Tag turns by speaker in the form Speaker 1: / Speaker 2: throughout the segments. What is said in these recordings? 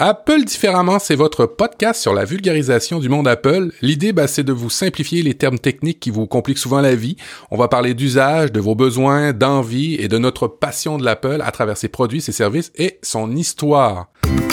Speaker 1: Apple différemment, c'est votre podcast sur la vulgarisation du monde Apple. L'idée, c'est de vous simplifier les termes techniques qui vous compliquent souvent la vie. On va parler d'usage, de vos besoins, d'envie et de notre passion de l'Apple à travers ses produits, ses services et son histoire.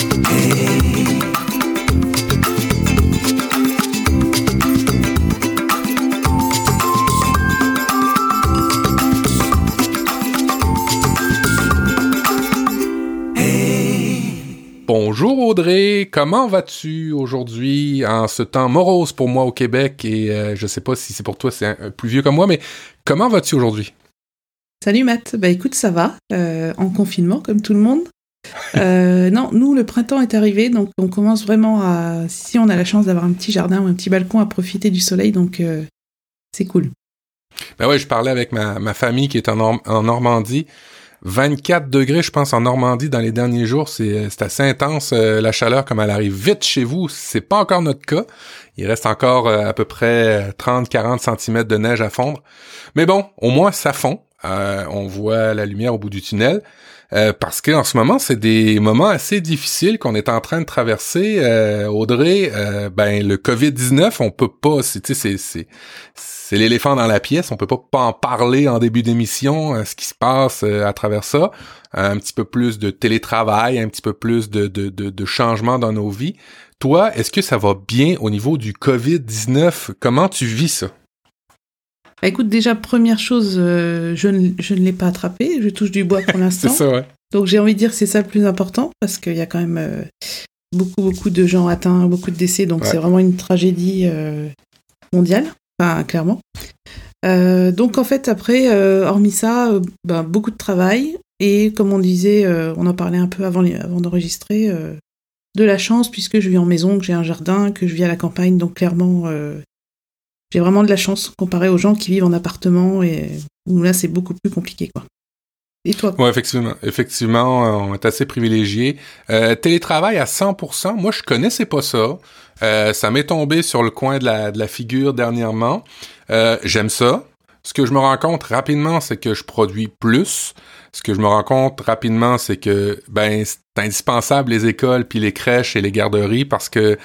Speaker 1: Bonjour Audrey, comment vas-tu aujourd'hui en ce temps morose pour moi au Québec et je sais pas si c'est pour toi, c'est un plus vieux comme moi, mais comment vas-tu aujourd'hui?
Speaker 2: Salut Matt, écoute ça va, en confinement comme tout le monde. Non, nous le printemps est arrivé donc on commence vraiment si on a la chance d'avoir un petit jardin ou un petit balcon à profiter du soleil donc c'est cool.
Speaker 1: Ben ouais, je parlais avec ma famille qui est en Normandie. 24 degrés, je pense, en Normandie dans les derniers jours. C'est assez intense, la chaleur, comme elle arrive vite chez vous. C'est pas encore notre cas. Il reste encore à peu près 30-40 centimètres de neige à fondre. Mais bon, au moins, ça fond. On voit la lumière au bout du tunnel. Parce qu'en ce moment, c'est des moments assez difficiles qu'on est en train de traverser. Audrey, le COVID-19, on peut pas... C'est l'éléphant dans la pièce, on peut pas en parler en début d'émission, ce qui se passe à travers ça. Un petit peu plus de télétravail, un petit peu plus de changements dans nos vies. Toi, est-ce que ça va bien au niveau du COVID-19? Comment tu vis ça?
Speaker 2: Écoute, déjà, première chose, je ne l'ai pas attrapé, je touche du bois pour l'instant.
Speaker 1: C'est ça, ouais.
Speaker 2: Donc j'ai envie de dire que c'est ça le plus important, parce qu'il y a quand même beaucoup de gens atteints, beaucoup de décès, donc ouais. C'est vraiment une tragédie mondiale. Enfin, clairement. Donc en fait après, hormis ça, beaucoup de travail et comme on disait, on en parlait un peu avant d'enregistrer, de la chance puisque je vis en maison, que j'ai un jardin, que je vis à la campagne, donc clairement j'ai vraiment de la chance comparé aux gens qui vivent en appartement et où là c'est beaucoup plus compliqué quoi. Et toi?
Speaker 1: Ouais, effectivement, on est assez privilégiés. Télétravail à 100%, moi je connaissais pas ça. Ça m'est tombé sur le coin de la figure dernièrement. J'aime ça. Ce que je me rends compte rapidement, c'est que je produis plus. Ce que je me rends compte rapidement, c'est que c'est indispensable les écoles, puis les crèches et les garderies parce que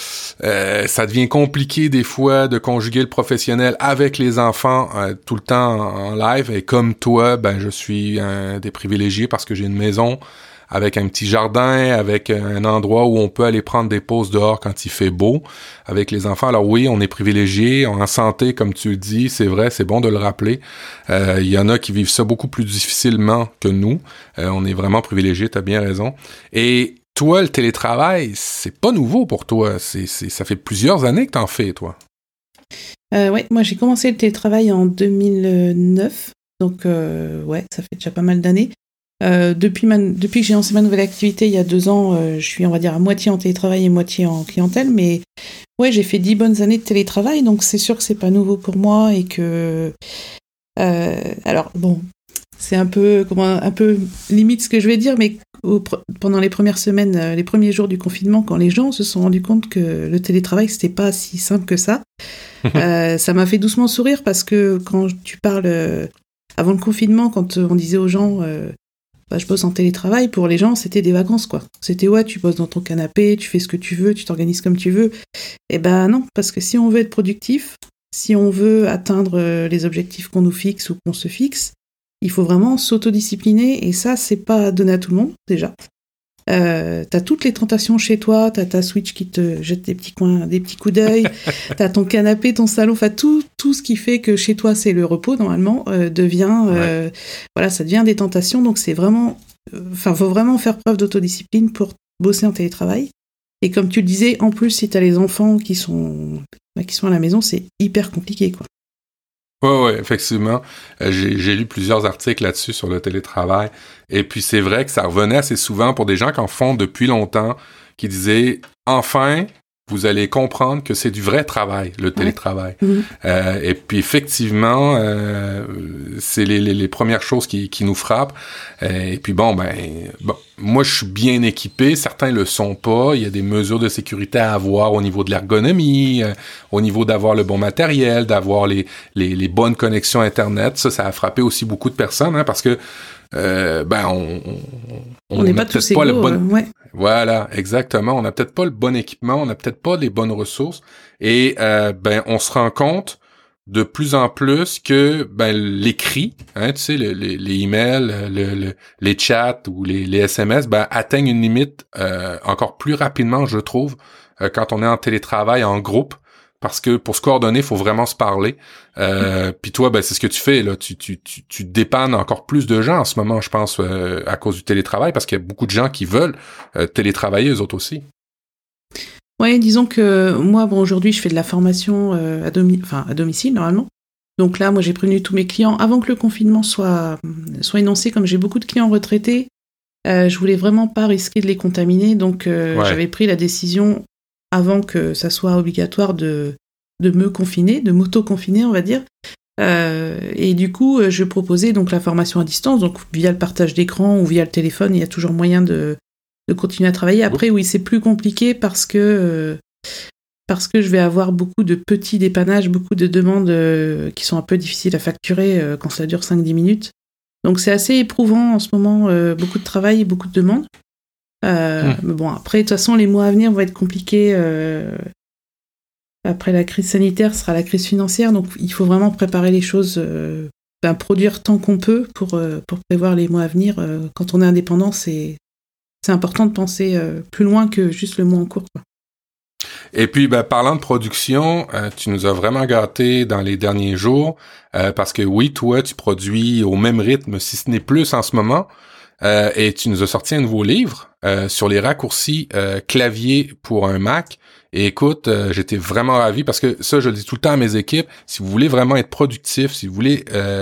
Speaker 1: ça devient compliqué des fois de conjuguer le professionnel avec les enfants tout le temps en live. Et comme toi, je suis un des privilégiés parce que j'ai une maison avec un petit jardin, avec un endroit où on peut aller prendre des pauses dehors quand il fait beau avec les enfants. Alors oui, on est privilégiés, en santé, comme tu le dis, c'est vrai, c'est bon de le rappeler. Il y en a qui vivent ça beaucoup plus difficilement que nous. On est vraiment privilégiés, t'as bien raison. Et toi, le télétravail, c'est pas nouveau pour toi. Ça fait plusieurs années que t'en fais, toi.
Speaker 2: Oui, moi j'ai commencé le télétravail en 2009, donc ça fait déjà pas mal d'années. Depuis que j'ai lancé ma nouvelle activité il y a 2 ans, je suis on va dire à moitié en télétravail et moitié en clientèle, mais ouais, j'ai fait 10 bonnes années de télétravail, donc c'est sûr que c'est pas nouveau pour moi et que alors bon, c'est un peu limite ce que je vais dire, mais pendant les premières semaines, les premiers jours du confinement, quand les gens se sont rendus compte que le télétravail c'était pas si simple que ça, ça m'a fait doucement sourire parce que quand tu parles avant le confinement, quand on disait aux gens je bosse en télétravail, pour les gens c'était des vacances quoi. C'était tu bosses dans ton canapé, tu fais ce que tu veux, tu t'organises comme tu veux. Et non, parce que si on veut être productif, si on veut atteindre les objectifs qu'on nous fixe ou qu'on se fixe, il faut vraiment s'autodiscipliner et ça c'est pas donné à tout le monde déjà. T'as toutes les tentations chez toi, t'as ta Switch qui te jette des petits coups d'œil, t'as ton canapé, ton salon, enfin tout ce qui fait que chez toi c'est le repos normalement devient ça devient des tentations, donc c'est vraiment faut vraiment faire preuve d'autodiscipline pour bosser en télétravail. Et comme tu le disais, en plus si t'as les enfants qui sont à la maison, c'est hyper compliqué quoi.
Speaker 1: Ouais, effectivement. J'ai lu plusieurs articles là-dessus sur le télétravail. Et puis, c'est vrai que ça revenait assez souvent pour des gens qui en font depuis longtemps, qui disaient « Enfin, vous allez comprendre que c'est du vrai travail, le télétravail. Ouais. Et puis, effectivement, c'est les premières choses qui nous frappent. Et puis, moi, je suis bien équipé. Certains le sont pas. Il y a des mesures de sécurité à avoir au niveau de l'ergonomie, au niveau d'avoir le bon matériel, d'avoir les bonnes connexions Internet. Ça a frappé aussi beaucoup de personnes, parce que
Speaker 2: on n'est pas tous égaux. Ouais.
Speaker 1: Voilà, exactement. On n'a peut-être pas le bon équipement, on n'a peut-être pas les bonnes ressources, et on se rend compte de plus en plus que l'écrit, tu sais, les emails, les chats ou les SMS, atteignent une limite encore plus rapidement, je trouve, quand on est en télétravail en groupe. Parce que pour se coordonner, il faut vraiment se parler. Puis toi, c'est ce que tu fais là. Tu dépannes encore plus de gens en ce moment, je pense, à cause du télétravail, parce qu'il y a beaucoup de gens qui veulent télétravailler, eux autres aussi.
Speaker 2: Ouais, disons que moi, aujourd'hui, je fais de la formation à domicile normalement. Donc là, moi, j'ai prévenu tous mes clients avant que le confinement soit énoncé. Comme j'ai beaucoup de clients retraités, je voulais vraiment pas risquer de les contaminer. Donc j'avais pris la décision avant que ça soit obligatoire de me confiner, de m'auto-confiner, on va dire. Et du coup, je proposais donc la formation à distance, donc via le partage d'écran ou via le téléphone, il y a toujours moyen de continuer à travailler. Après, oui, c'est plus compliqué parce que je vais avoir beaucoup de petits dépannages, beaucoup de demandes qui sont un peu difficiles à facturer quand ça dure 5-10 minutes. Donc c'est assez éprouvant en ce moment, beaucoup de travail et beaucoup de demandes. Mais bon, après, de toute façon, les mois à venir vont être compliqués. Après la crise sanitaire, ce sera la crise financière, donc il faut vraiment préparer les choses, produire tant qu'on peut pour prévoir les mois à venir. Quand on est indépendant, c'est important de penser plus loin que juste le mois en cours, quoi.
Speaker 1: Et puis, parlant de production, tu nous as vraiment gâtés dans les derniers jours, parce que oui, toi, tu produis au même rythme, si ce n'est plus en ce moment. Et tu nous as sorti un nouveau livre sur les raccourcis clavier pour un Mac. Et écoute, j'étais vraiment ravi parce que ça, je le dis tout le temps à mes équipes, si vous voulez vraiment être productif, si vous voulez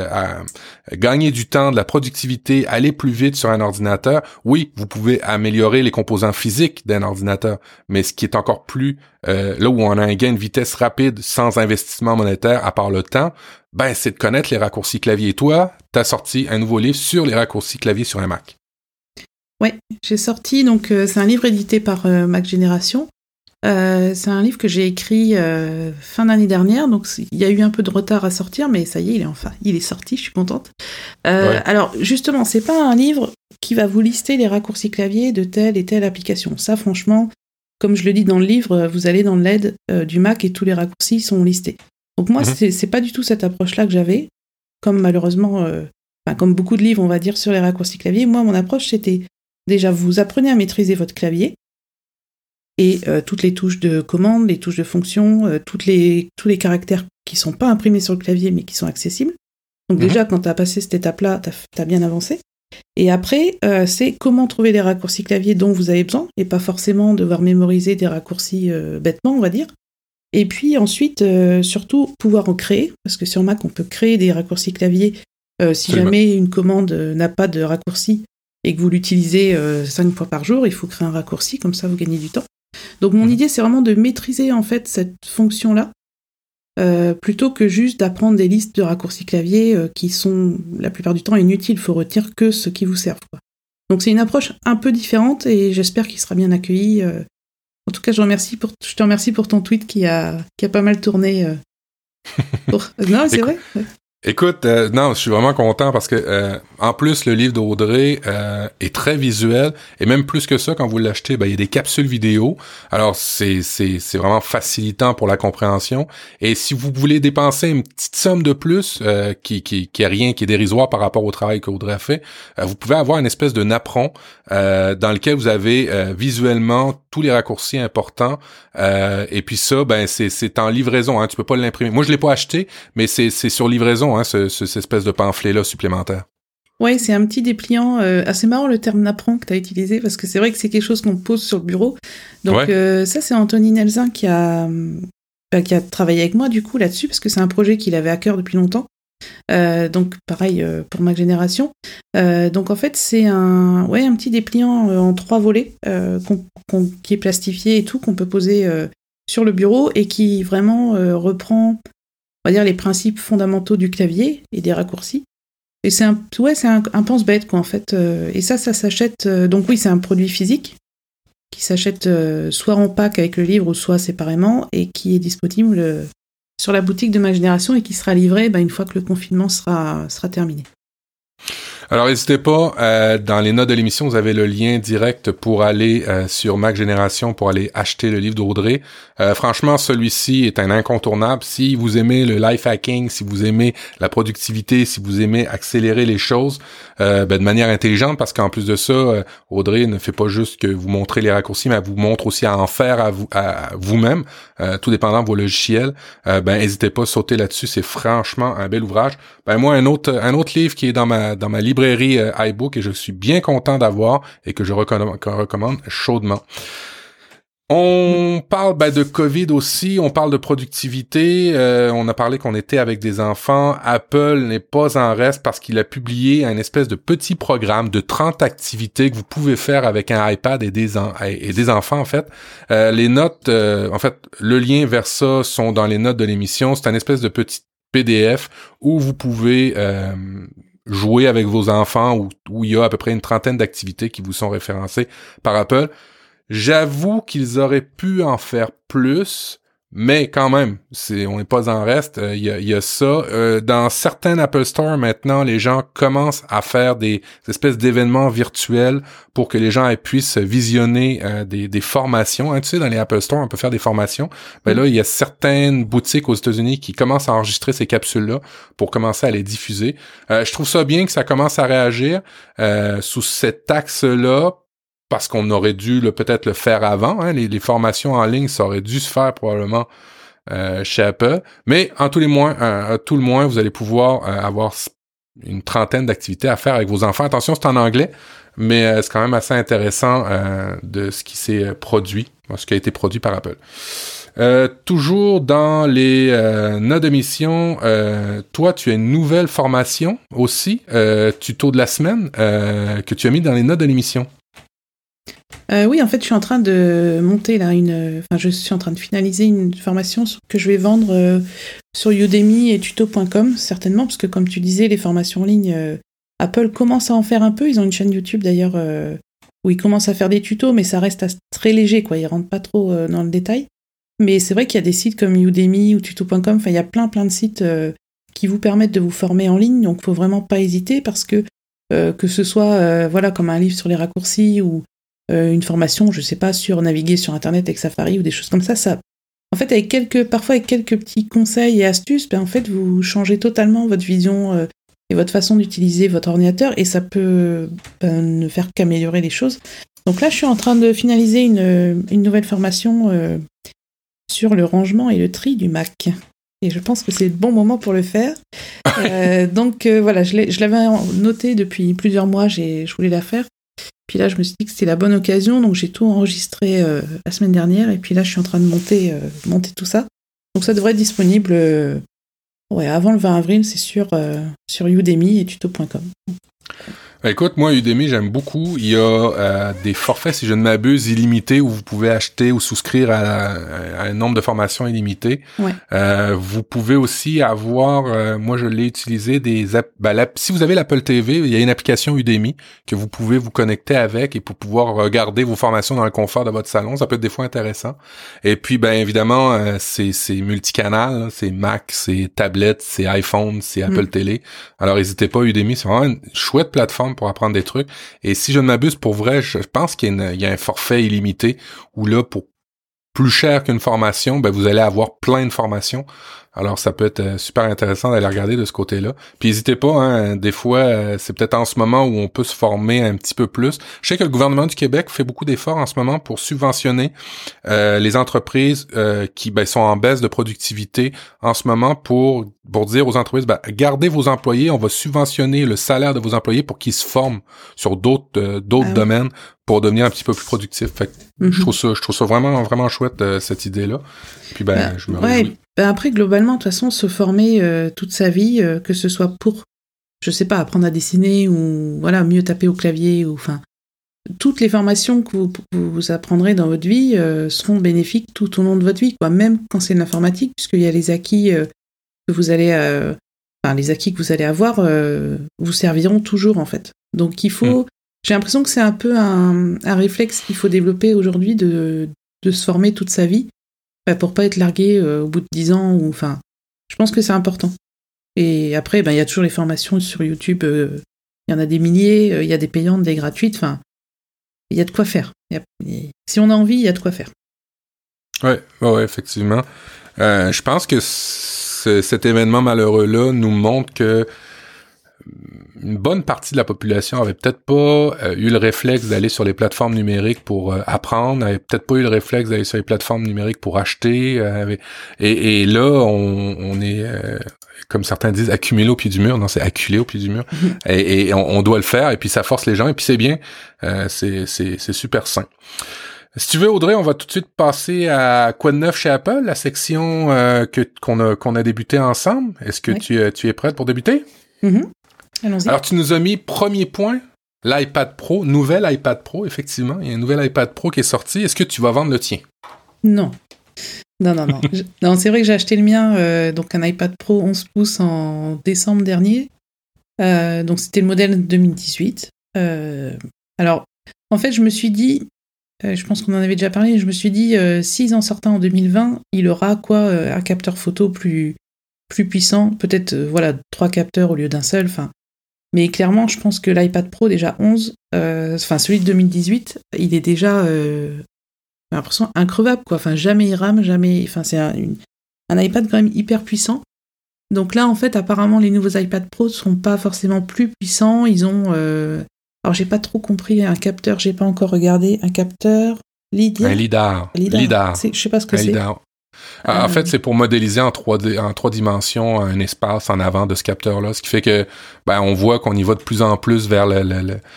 Speaker 1: gagner du temps, de la productivité, aller plus vite sur un ordinateur, oui, vous pouvez améliorer les composants physiques d'un ordinateur, mais ce qui est encore plus, là où on a un gain de vitesse rapide sans investissement monétaire à part le temps, c'est de connaître les raccourcis clavier. Et toi, t'as sorti un nouveau livre sur les raccourcis clavier sur un Mac.
Speaker 2: Ouais, j'ai sorti, donc c'est un livre édité par Mac Génération. C'est un livre que j'ai écrit fin d'année dernière, donc il y a eu un peu de retard à sortir, mais ça y est, il est sorti, je suis contente. Ouais. Alors justement, c'est pas un livre qui va vous lister les raccourcis clavier de telle et telle application. Ça, franchement, comme je le dis dans le livre, vous allez dans le LED du Mac et tous les raccourcis sont listés. Donc moi, c'est pas du tout cette approche-là que j'avais, comme malheureusement, comme beaucoup de livres, on va dire, sur les raccourcis clavier. Moi, mon approche, c'était déjà, vous apprenez à maîtriser votre clavier, et toutes les touches de commande, les touches de fonction, tous les caractères qui sont pas imprimés sur le clavier, mais qui sont accessibles. Donc déjà, quand tu as passé cette étape-là, t'as bien avancé. Et après, c'est comment trouver les raccourcis clavier dont vous avez besoin, et pas forcément devoir mémoriser des raccourcis bêtement, on va dire. Et puis ensuite, surtout, pouvoir en créer, parce que sur Mac, on peut créer des raccourcis clavier si jamais une commande n'a pas de raccourci et que vous l'utilisez 5 fois par jour, il faut créer un raccourci, comme ça vous gagnez du temps. Donc mon idée, c'est vraiment de maîtriser en fait cette fonction-là, plutôt que juste d'apprendre des listes de raccourcis clavier qui sont la plupart du temps inutiles. Il faut retenir que ceux qui vous servent, quoi. Donc c'est une approche un peu différente et j'espère qu'il sera bien accueilli. En tout cas, je te remercie pour ton tweet qui a pas mal tourné. Non, c'est vrai. Ouais.
Speaker 1: Écoute, non, je suis vraiment content parce que en plus le livre d'Audrey est très visuel et même plus que ça, quand vous l'achetez, il y a des capsules vidéo. Alors c'est vraiment facilitant pour la compréhension. Et si vous voulez dépenser une petite somme de plus qui est rien, qui est dérisoire par rapport au travail qu'Audrey a fait, vous pouvez avoir une espèce de napperon dans lequel vous avez visuellement tous les raccourcis importants. Et puis ça, c'est en livraison. Hein, tu peux pas l'imprimer. Moi, je l'ai pas acheté, mais c'est sur livraison. Cette espèce de pamphlet-là supplémentaire.
Speaker 2: Oui, c'est un petit dépliant. C'est marrant le terme napperon que tu as utilisé, parce que c'est vrai que c'est quelque chose qu'on pose sur le bureau. Donc ça, c'est Anthony Nelzin qui a travaillé avec moi du coup là-dessus, parce que c'est un projet qu'il avait à cœur depuis longtemps. Donc pareil pour Mac Génération. Donc en fait, c'est un petit dépliant en 3 volets qui est plastifié et tout, qu'on peut poser sur le bureau et qui vraiment reprend, on va dire, les principes fondamentaux du clavier et des raccourcis. Et c'est un pense-bête, quoi, en fait. Et ça s'achète... donc oui, c'est un produit physique qui s'achète soit en pack avec le livre, ou soit séparément, et qui est disponible sur la boutique de Mac Génération et qui sera livré une fois que le confinement sera terminé.
Speaker 1: Alors, n'hésitez pas, dans les notes de l'émission, vous avez le lien direct pour aller sur Mac Génération, pour aller acheter le livre d'Audrey. Franchement, celui-ci est un incontournable. Si vous aimez le life hacking, si vous aimez la productivité, si vous aimez accélérer les choses de manière intelligente, parce qu'en plus de ça, Audrey ne fait pas juste que vous montrer les raccourcis, mais elle vous montre aussi à en faire à vous-même, tout dépendant de vos logiciels. N'hésitez pas à sauter là-dessus. C'est franchement un bel ouvrage. Moi, un autre livre qui est dans ma librairie iBook et je suis bien content d'avoir et que je recommande chaudement. On parle de COVID aussi, on parle de productivité, on a parlé qu'on était avec des enfants. Apple n'est pas en reste parce qu'il a publié un espèce de petit programme de 30 activités que vous pouvez faire avec un iPad et des enfants en fait. Les notes, le lien vers ça sont dans les notes de l'émission. C'est un espèce de petit PDF où vous pouvez jouer avec vos enfants, où il y a à peu près une trentaine d'activités qui vous sont référencées par Apple. J'avoue qu'ils auraient pu en faire plus, mais quand même, on n'est pas en reste. Il y a ça. Dans certains Apple Store, maintenant, les gens commencent à faire des espèces d'événements virtuels pour que les gens puissent visionner des formations. Tu sais, dans les Apple Store, on peut faire des formations. Là, il y a certaines boutiques aux États-Unis qui commencent à enregistrer ces capsules-là pour commencer à les diffuser. Je trouve ça bien que ça commence à réagir sous cet axe-là, parce qu'on aurait dû peut-être le faire avant. Les formations en ligne, ça aurait dû se faire probablement chez Apple. Mais à tout le moins, vous allez pouvoir avoir une trentaine d'activités à faire avec vos enfants. Attention, c'est en anglais, mais c'est quand même assez intéressant de ce qui s'est produit, ce qui a été produit par Apple. Toujours dans les notes d'émission, toi, tu as une nouvelle formation aussi, tuto de la semaine, que tu as mis dans les notes de l'émission.
Speaker 2: Oui, en fait, je suis en train de monter là je suis en train de finaliser une formation que je vais vendre sur Udemy et tuto.com, certainement, parce que comme tu disais, les formations en ligne, Apple commence à en faire un peu. Ils ont une chaîne YouTube d'ailleurs où ils commencent à faire des tutos, mais ça reste très léger, quoi. Ils rentrent pas trop dans le détail. Mais c'est vrai qu'il y a des sites comme Udemy ou tuto.com. Enfin, il y a plein de sites qui vous permettent de vous former en ligne. Donc, faut vraiment pas hésiter parce que ce soit comme un livre sur les raccourcis ou une formation, je sais pas, sur naviguer sur Internet avec Safari ou des choses comme ça. En fait, parfois avec quelques petits conseils et astuces, en fait, vous changez totalement votre vision et votre façon d'utiliser votre ordinateur et ça peut ne faire qu'améliorer les choses. Donc là, je suis en train de finaliser une nouvelle formation sur le rangement et le tri du Mac. Et je pense que c'est le bon moment pour le faire. Je l'avais noté depuis plusieurs mois, je voulais la faire. Puis là, je me suis dit que c'était la bonne occasion, donc j'ai tout enregistré la semaine dernière, et puis là, je suis en train de monter tout ça. Donc ça devrait être disponible avant le 20 avril, c'est sûr, sur Udemy et tuto.com.
Speaker 1: Écoute, moi, Udemy, j'aime beaucoup. Il y a des forfaits, si je ne m'abuse, illimités, où vous pouvez acheter ou souscrire à un nombre de formations illimité.
Speaker 2: Ouais.
Speaker 1: Vous pouvez aussi avoir, moi je l'ai utilisé, si vous avez l'Apple TV, il y a une application Udemy que vous pouvez vous connecter avec et pour pouvoir regarder vos formations dans le confort de votre salon. Ça peut être des fois intéressant. Et puis, évidemment, c'est multicanal, là. C'est Mac, c'est tablette, c'est iPhone, c'est Apple Télé. Alors, n'hésitez pas, Udemy, c'est vraiment une chouette plateforme pour apprendre des trucs. Et si je ne m'abuse, pour vrai, je pense qu'il y a un forfait illimité où là, pour plus cher qu'une formation, vous allez avoir plein de formations. Alors, ça peut être super intéressant d'aller regarder de ce côté-là. Puis, n'hésitez pas, des fois, c'est peut-être en ce moment où on peut se former un petit peu plus. Je sais que le gouvernement du Québec fait beaucoup d'efforts en ce moment pour subventionner les entreprises qui sont en baisse de productivité en ce moment pour dire aux entreprises, gardez vos employés, on va subventionner le salaire de vos employés pour qu'ils se forment sur d'autres domaines pour devenir un petit peu plus productifs. Fait que je trouve ça vraiment, vraiment chouette, cette idée-là. Puis, je me réjouis.
Speaker 2: Après, globalement, de toute façon, se former toute sa vie, que ce soit pour, je sais pas, apprendre à dessiner ou mieux taper au clavier, ou toutes les formations que vous apprendrez dans votre vie seront bénéfiques tout au long de votre vie, quoi. Même quand c'est de l'informatique, puisqu'il y a les acquis que vous allez, les acquis que vous allez avoir, vous serviront toujours en fait. Donc il faut, j'ai l'impression que c'est un peu un réflexe qu'il faut développer aujourd'hui de se former toute sa vie. Pour pas être largué au bout de 10 ans, je pense que c'est important. Et après, il y a toujours les formations sur YouTube Il y en a des milliers, il y a des payantes, des gratuites, enfin, il y a de quoi faire. Si on a envie, il y a de quoi faire.
Speaker 1: Ouais, effectivement. Je pense que cet événement malheureux-là nous montre que une bonne partie de la population avait peut-être pas eu le réflexe d'aller sur les plateformes numériques pour apprendre, avait peut-être pas eu le réflexe d'aller sur les plateformes numériques pour acheter, et là on est comme certains disent accumulé au pied du mur, non c'est acculé au pied du mur, et on doit le faire, et puis ça force les gens, et puis c'est bien, c'est super sain. Si tu veux, Audrey, on va tout de suite passer à quoi de neuf chez Apple, la section qu'on a débuté ensemble. Est-ce que tu es prête pour débuter?
Speaker 2: Allons-y.
Speaker 1: Alors, tu nous as mis premier point, l'iPad Pro, nouvel iPad Pro, effectivement. Il y a un nouvel iPad Pro qui est sorti. Est-ce que tu vas vendre le tien?
Speaker 2: Non. Non, c'est vrai que j'ai acheté le mien, donc un iPad Pro 11 pouces en décembre dernier. Donc, c'était le modèle 2018. Alors, en fait, je me suis dit, je pense qu'on en avait déjà parlé, je me suis dit, s'ils en sortent un en 2020, il aura un capteur photo plus puissant, peut-être 3 capteurs au lieu d'un seul, enfin. Mais clairement, je pense que l'iPad Pro déjà 11, celui de 2018, il est déjà, j'ai l'impression, increvable, quoi. Enfin, jamais il rame, c'est un iPad quand même hyper puissant. Donc là, en fait, apparemment, les nouveaux iPad Pro sont pas forcément plus puissants. Ils ont, alors j'ai pas trop compris, un capteur, j'ai pas encore regardé, un capteur LiDAR.
Speaker 1: Un lidar.
Speaker 2: Je sais pas ce que c'est.
Speaker 1: Lidar. En fait, c'est pour modéliser en 3 dimensions un espace en avant de ce capteur-là, ce qui fait que on voit qu'on y va de plus en plus vers la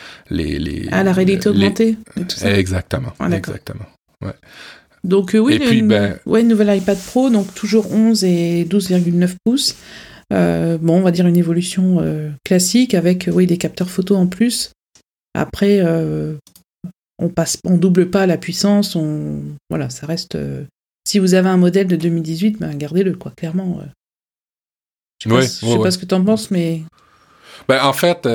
Speaker 2: réalité augmentée et tout ça.
Speaker 1: Exactement.
Speaker 2: Ah,
Speaker 1: exactement. Ouais.
Speaker 2: Donc nouvel iPad Pro, donc toujours 11 et 12,9 pouces. On va dire une évolution classique avec des capteurs photo en plus. Après, on double pas la puissance, ça reste. Si vous avez un modèle de 2018, gardez-le, quoi, clairement. Je sais pas ce que t'en penses, mais...
Speaker 1: en fait,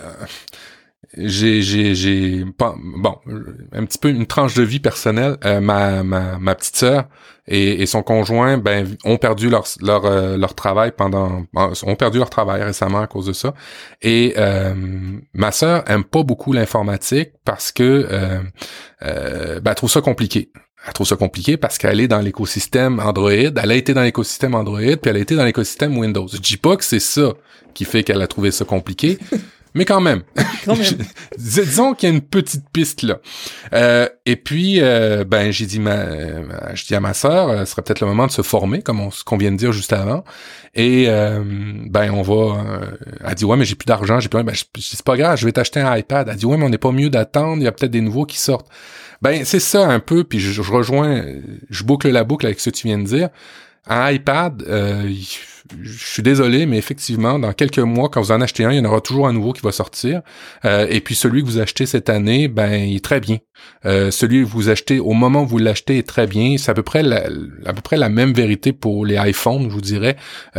Speaker 1: j'ai un petit peu une tranche de vie personnelle. Ma petite sœur et son conjoint, ont perdu leur travail ont perdu leur travail récemment à cause de ça. Et ma sœur aime pas beaucoup l'informatique parce que elle trouve ça compliqué. Elle trouve ça compliqué parce qu'elle est dans l'écosystème Android, elle a été dans l'écosystème Android, puis elle a été dans l'écosystème Windows. Je dis pas que c'est ça qui fait qu'elle a trouvé ça compliqué, mais quand même. Disons qu'il y a une petite piste là. Et puis, j'ai dit je dis à ma sœur, ce serait peut-être le moment de se former, comme ce qu'on vient de dire juste avant. Et on va. Elle dit ouais, mais j'ai plus d'argent, j'ai plus rien. C'est pas grave, je vais t'acheter un iPad. Elle dit ouais, mais on n'est pas mieux d'attendre, il y a peut-être des nouveaux qui sortent. C'est ça un peu, puis je rejoins, je boucle la boucle avec ce que tu viens de dire. Un iPad, je suis désolé, mais effectivement, dans quelques mois, quand vous en achetez un, il y en aura toujours un nouveau qui va sortir. Et puis celui que vous achetez cette année, il est très bien. Celui que vous achetez au moment où vous l'achetez est très bien. C'est à peu près la même vérité pour les iPhones, je vous dirais.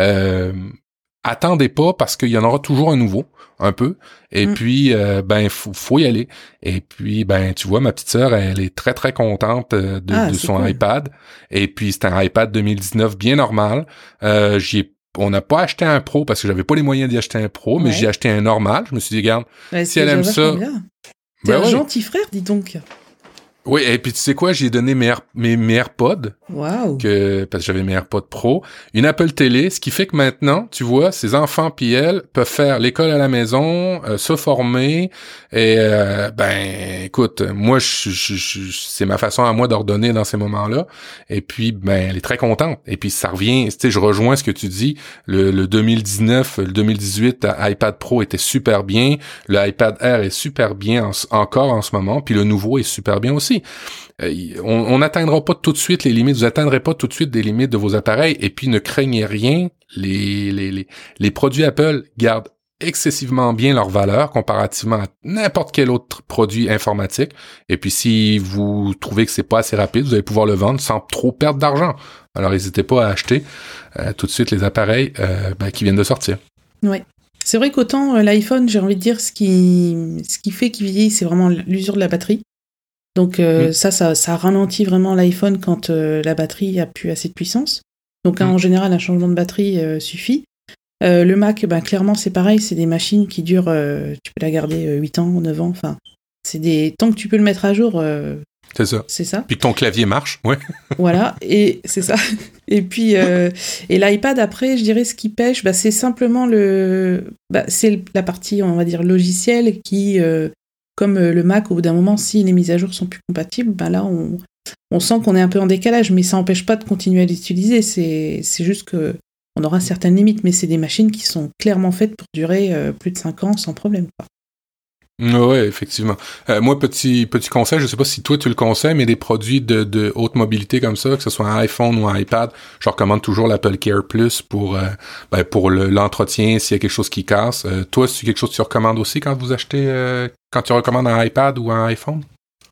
Speaker 1: Attendez pas parce qu'il y en aura toujours un nouveau, un peu. Et puis, faut y aller. Et puis, tu vois, ma petite sœur, elle est très, très contente de son cool. iPad. Et puis, c'est un iPad 2019 bien normal. On n'a pas acheté un Pro parce que j'avais pas les moyens d'y acheter un Pro, mais j'ai acheté un normal. Je me suis dit, regarde, si elle aime ça...
Speaker 2: T'es un gentil frère, dis donc.
Speaker 1: Oui, et puis tu sais quoi, j'ai donné mes AirPods.
Speaker 2: Wow.
Speaker 1: Parce que j'avais mes AirPods Pro, une Apple Télé, ce qui fait que maintenant, tu vois, ses enfants puis elle peuvent faire l'école à la maison, se former et écoute, moi c'est ma façon à moi d'ordonner dans ces moments-là. Et puis elle est très contente. Et puis ça revient, tu sais, je rejoins ce que tu dis, le 2019, le 2018 iPad Pro était super bien, le iPad Air est super bien encore en ce moment, puis le nouveau est super bien aussi. On n'atteindra pas tout de suite les limites, vous atteindrez pas tout de suite des limites de vos appareils, et puis ne craignez rien, les produits Apple gardent excessivement bien leur valeur comparativement à n'importe quel autre produit informatique, et puis si vous trouvez que c'est pas assez rapide, vous allez pouvoir le vendre sans trop perdre d'argent. Alors n'hésitez pas à acheter tout de suite les appareils qui viennent de sortir.
Speaker 2: Ouais. C'est vrai qu'autant l'iPhone, j'ai envie de dire, ce qui fait qu'il vieillit, c'est vraiment l'usure de la batterie. Donc ça ralentit vraiment l'iPhone quand la batterie a plus assez de puissance. Donc en général, un changement de batterie suffit. Le Mac, ben, clairement, c'est pareil, c'est des machines qui durent, tu peux la garder 8 ans, 9 ans, enfin, tant que tu peux le mettre à jour,
Speaker 1: c'est ça.
Speaker 2: C'est ça.
Speaker 1: Puis que ton clavier marche, ouais.
Speaker 2: Voilà, et c'est ça. Et puis, et l'iPad, après, je dirais, ce qui pêche, bah, c'est simplement c'est la partie, on va dire, logicielle qui, comme le Mac, au bout d'un moment, si les mises à jour sont plus compatibles, bah là, on sent qu'on est un peu en décalage, mais ça n'empêche pas de continuer à l'utiliser. C'est juste que on aura certaines limites, mais c'est des machines qui sont clairement faites pour durer plus de 5 ans sans problème, quoi.
Speaker 1: Oui, effectivement. Moi, petit conseil, je sais pas si toi tu le conseilles, mais des produits de haute mobilité comme ça, que ce soit un iPhone ou un iPad, je recommande toujours l'Apple Care Plus pour l'entretien s'il y a quelque chose qui casse. Toi, c'est quelque chose que tu recommandes aussi quand vous achetez, quand tu recommandes un iPad ou un iPhone?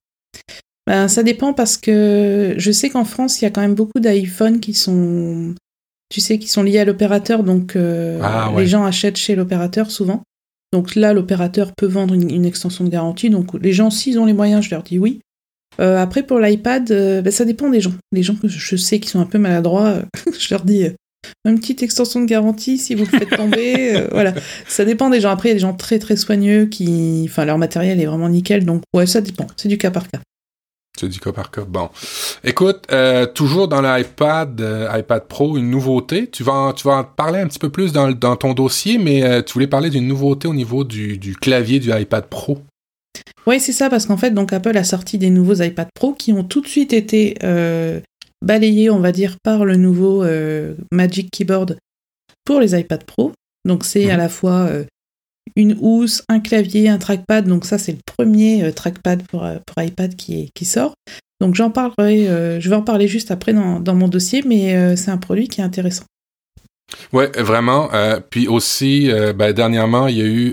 Speaker 2: Ben, ça dépend parce que je sais qu'en France, il y a quand même beaucoup d'iPhones qui sont liés à l'opérateur, donc les gens achètent chez l'opérateur souvent. Donc là, l'opérateur peut vendre une extension de garantie. Donc les gens, s'ils ont les moyens, je leur dis oui. Après, pour l'iPad, ça dépend des gens. Les gens que je sais qui sont un peu maladroits, je leur dis une petite extension de garantie si vous le faites tomber. Voilà, ça dépend des gens. Après, il y a des gens très très soigneux leur matériel est vraiment nickel. Donc ouais, ça dépend. C'est du cas par cas.
Speaker 1: C'est du cas par cas. Bon. Écoute, toujours dans l'iPad, iPad Pro, une nouveauté. Tu vas en parler un petit peu plus dans ton dossier, mais tu voulais parler d'une nouveauté au niveau du clavier du iPad Pro.
Speaker 2: Oui, c'est ça, parce qu'en fait, donc Apple a sorti des nouveaux iPad Pro qui ont tout de suite été balayés, on va dire, par le nouveau Magic Keyboard pour les iPad Pro. Donc c'est à la fois une housse, un clavier, un trackpad. Donc ça, c'est le premier trackpad pour iPad qui sort. Donc je vais en parler juste après dans mon dossier, mais c'est un produit qui est intéressant.
Speaker 1: Ouais, vraiment. Puis aussi, dernièrement, il y a eu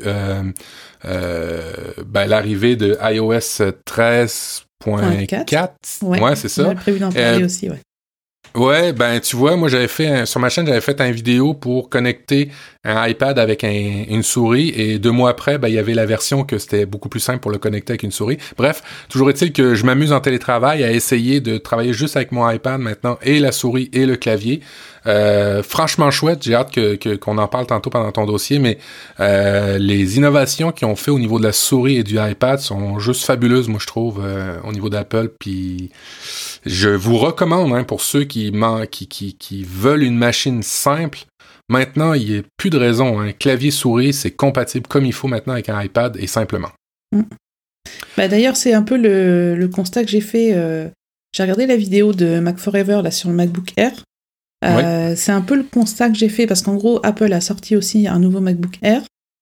Speaker 1: l'arrivée de iOS 13.4. Ouais, c'est ça.
Speaker 2: On a prévu d'en parler aussi, ouais.
Speaker 1: Ouais, ben tu vois, moi sur ma chaîne, j'avais fait une vidéo pour connecter un iPad avec une souris, et 2 mois après, il y avait la version que c'était beaucoup plus simple pour le connecter avec une souris. Bref, toujours est-il que je m'amuse en télétravail à essayer de travailler juste avec mon iPad maintenant, et la souris et le clavier. Franchement chouette, j'ai hâte qu'on en parle tantôt pendant ton dossier, mais les innovations qu'ils ont fait au niveau de la souris et du iPad sont juste fabuleuses, moi je trouve, au niveau d'Apple. Puis je vous recommande, pour ceux qui veulent une machine simple, maintenant il n'y a plus de raison. Clavier-souris, c'est compatible comme il faut maintenant avec un iPad, et simplement.
Speaker 2: D'ailleurs, c'est un peu le constat que j'ai fait. J'ai regardé la vidéo de Mac Forever là, sur le MacBook Air. C'est un peu le constat que j'ai fait, parce qu'en gros, Apple a sorti aussi un nouveau MacBook Air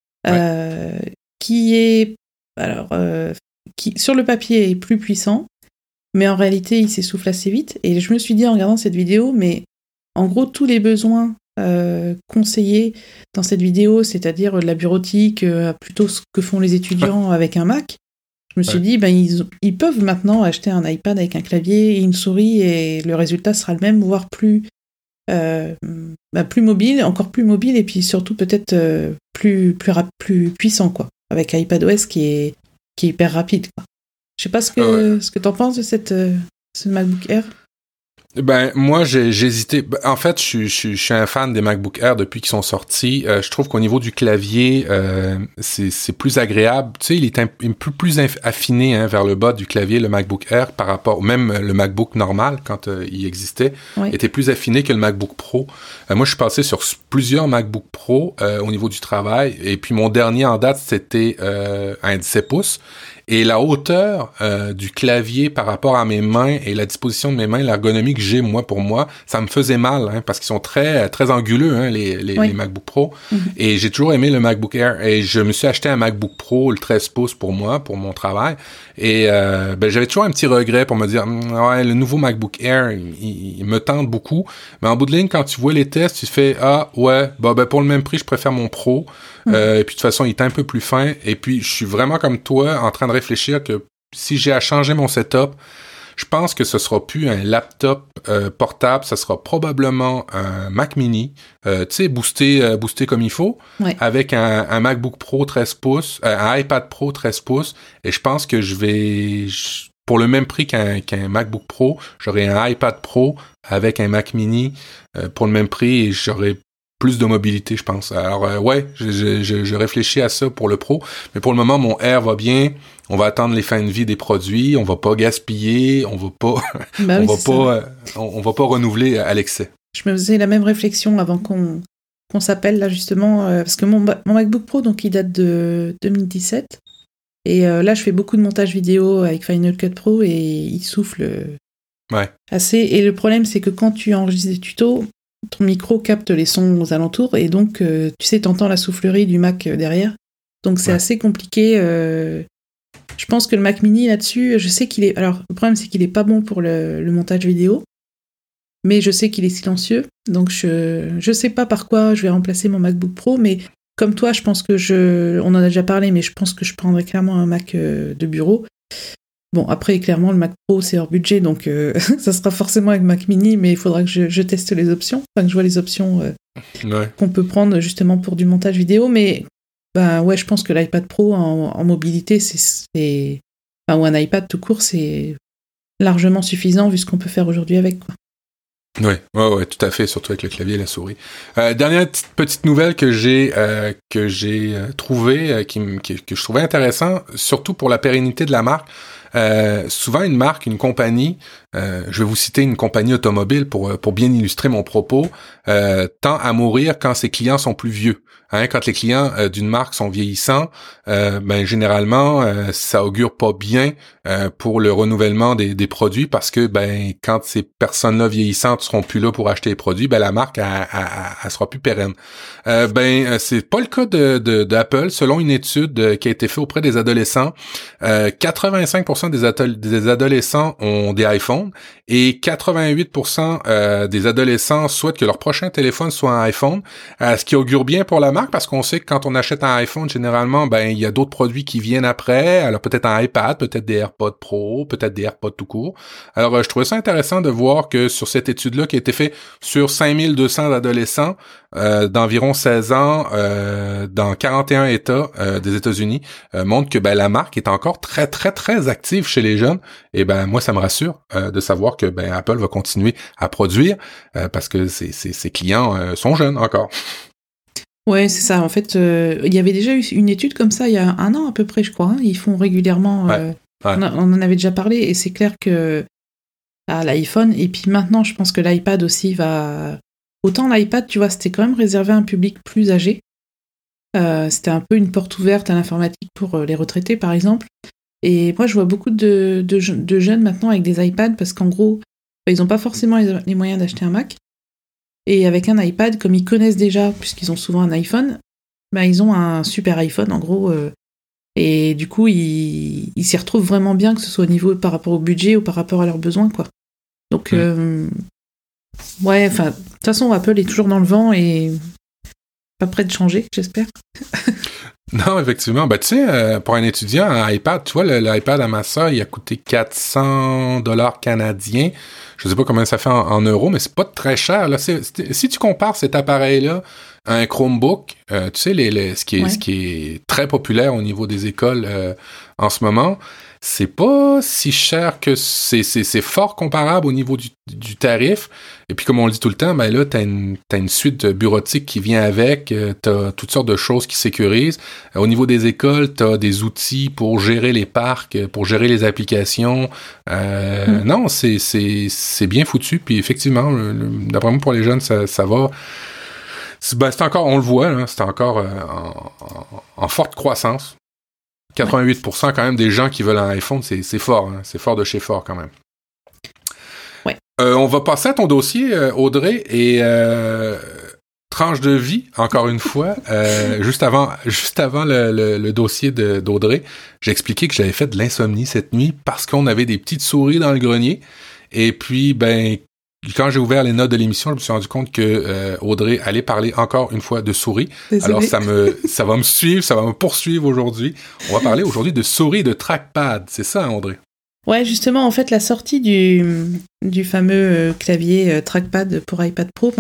Speaker 2: qui sur le papier est plus puissant, mais en réalité, il s'essouffle assez vite. Et je me suis dit en regardant cette vidéo, mais en gros, tous les besoins conseillés dans cette vidéo, c'est-à-dire de la bureautique, plutôt ce que font les étudiants avec un Mac, je me suis dit, ils peuvent maintenant acheter un iPad avec un clavier et une souris, et le résultat sera le même, voire plus mobile, encore plus mobile, et puis surtout peut-être plus puissant, quoi, avec iPadOS qui est hyper rapide, quoi. Je sais pas ce que t'en penses de ce MacBook Air.
Speaker 1: Moi, j'ai hésité. En fait, je suis un fan des MacBook Air depuis qu'ils sont sortis. Je trouve qu'au niveau du clavier, c'est plus agréable. Tu sais, il est un peu plus affiné vers le bas du clavier, le MacBook Air, par rapport, même le MacBook normal, quand il existait, était plus affiné que le MacBook Pro. Moi, je suis passé sur plusieurs MacBook Pro au niveau du travail, et puis mon dernier en date, c'était un 17 pouces. Et la hauteur du clavier par rapport à mes mains et la disposition de mes mains, l'ergonomie que j'ai, pour moi, ça me faisait mal, parce qu'ils sont très très anguleux, les MacBook Pro. Mm-hmm. Et j'ai toujours aimé le MacBook Air, et je me suis acheté un MacBook Pro, le 13 pouces pour moi, pour mon travail. Et j'avais toujours un petit regret pour me dire, le nouveau MacBook Air, il me tente beaucoup. Mais en bout de ligne, quand tu vois les tests, tu fais, pour le même prix, je préfère mon Pro. Et puis de toute façon, il est un peu plus fin. Et puis, je suis vraiment comme toi, en train de réfléchir que si j'ai à changer mon setup, je pense que ce sera plus un laptop portable, ça sera probablement un Mac Mini, boosté comme il faut, avec un MacBook Pro 13 pouces, un iPad Pro 13 pouces, et je pense que pour le même prix qu'un MacBook Pro, j'aurai un iPad Pro avec un Mac Mini pour le même prix, et j'aurai plus de mobilité, je pense. Alors, ouais, je réfléchis à ça pour le Pro, mais pour le moment, mon Air va bien. On va attendre les fins de vie des produits, on va pas gaspiller, on va pas, on va pas renouveler à l'excès.
Speaker 2: Je me faisais la même réflexion avant qu'on s'appelle là justement, parce que mon MacBook Pro, donc il date de 2017, et là je fais beaucoup de montage vidéo avec Final Cut Pro et il souffle assez. Et le problème c'est que quand tu enregistres des tutos, ton micro capte les sons aux alentours et donc tu sais, t'entends la soufflerie du Mac derrière, donc c'est assez compliqué. Je pense que le Mac Mini là-dessus, je sais qu'il est... Alors, le problème, c'est qu'il est pas bon pour le montage vidéo, mais je sais qu'il est silencieux, donc je sais pas par quoi je vais remplacer mon MacBook Pro, mais comme toi, je pense que on en a déjà parlé, mais je pense que je prendrai clairement un Mac de bureau. Bon, après, clairement, le Mac Pro, c'est hors budget, donc ça sera forcément avec Mac Mini, mais il faudra que je teste les options, enfin que je vois les options qu'on peut prendre justement pour du montage vidéo, mais... Ben ouais, je pense que l'iPad Pro en mobilité, enfin, ou un iPad tout court, c'est largement suffisant vu ce qu'on peut faire aujourd'hui avec, quoi.
Speaker 1: Ouais, tout à fait, surtout avec le clavier et la souris. Dernière petite nouvelle que j'ai trouvée, que je trouvais intéressant, surtout pour la pérennité de la marque. Souvent une marque, une compagnie, je vais vous citer une compagnie automobile pour bien illustrer mon propos, tend à mourir quand ses clients sont plus vieux. Quand les clients d'une marque sont vieillissants, généralement ça augure pas bien pour le renouvellement des produits, parce que quand ces personnes-là vieillissantes seront plus là pour acheter les produits, la marque elle sera plus pérenne. C'est pas le cas d'Apple. Selon une étude qui a été faite auprès des adolescents, 85% des adolescents ont des iPhones et 88% des adolescents souhaitent que leur prochain téléphone soit un iPhone, ce qui augure bien pour la marque, parce qu'on sait que quand on achète un iPhone, généralement, il y a d'autres produits qui viennent après. Alors peut-être un iPad, peut-être des AirPods Pro, peut-être des AirPods tout court. Alors je trouvais ça intéressant de voir que sur cette étude-là qui a été faite sur 5200 adolescents d'environ 16 ans dans 41 États des États-Unis, montre que la marque est encore très très très active chez les jeunes. Et moi ça me rassure de savoir que Apple va continuer à produire parce que ses clients sont jeunes encore.
Speaker 2: Ouais, c'est ça. En fait, il y avait déjà eu une étude comme ça il y a 1 an à peu près, je crois. Ils font régulièrement... On en avait déjà parlé, et c'est clair que l'iPhone, et puis maintenant, je pense que l'iPad aussi va... Autant l'iPad, tu vois, c'était quand même réservé à un public plus âgé. C'était un peu une porte ouverte à l'informatique pour les retraités, par exemple. Et moi, je vois beaucoup de jeunes maintenant avec des iPads, parce qu'en gros, ils n'ont pas forcément les moyens d'acheter un Mac. Et avec un iPad, comme ils connaissent déjà, puisqu'ils ont souvent un iPhone, ils ont un super iPhone, en gros. Et du coup, ils s'y retrouvent vraiment bien, que ce soit au niveau par rapport au budget ou par rapport à leurs besoins, quoi. Donc, ouais, enfin, de toute façon, Apple est toujours dans le vent et pas prêt de changer, j'espère.
Speaker 1: Non, effectivement. Tu sais, pour un étudiant, un iPad, tu vois, l'iPad à ma sœur, il a coûté 400$ canadiens. Je sais pas combien ça fait en euros, mais c'est pas très cher, là. Si tu compares cet appareil-là à un Chromebook, tu sais, ce qui est très populaire au niveau des écoles en ce moment, c'est pas si cher que c'est fort comparable au niveau du tarif. Et puis, comme on le dit tout le temps, là, t'as une suite bureautique qui vient avec, t'as toutes sortes de choses qui sécurisent. Au niveau des écoles, t'as des outils pour gérer les parcs, pour gérer les applications. Non, c'est bien foutu. Puis effectivement, d'après moi, pour les jeunes, ça va. C'est encore, on le voit, hein, c'est encore en forte croissance. 88% quand même des gens qui veulent un iPhone, c'est fort, hein, c'est fort de chez fort quand même.
Speaker 2: Ouais.
Speaker 1: On va passer à ton dossier, Audrey, et tranche de vie, encore une fois. Juste avant le dossier d'Audrey, j'ai expliqué que j'avais fait de l'insomnie cette nuit parce qu'on avait des petites souris dans le grenier. Et puis, quand j'ai ouvert les notes de l'émission, je me suis rendu compte que Audrey allait parler encore une fois de souris. Désolé. Alors ça va me suivre, ça va me poursuivre aujourd'hui. On va parler aujourd'hui de souris et de trackpad. C'est ça, hein, Audrey?
Speaker 2: Ouais, justement, en fait, la sortie du fameux clavier trackpad pour iPad Pro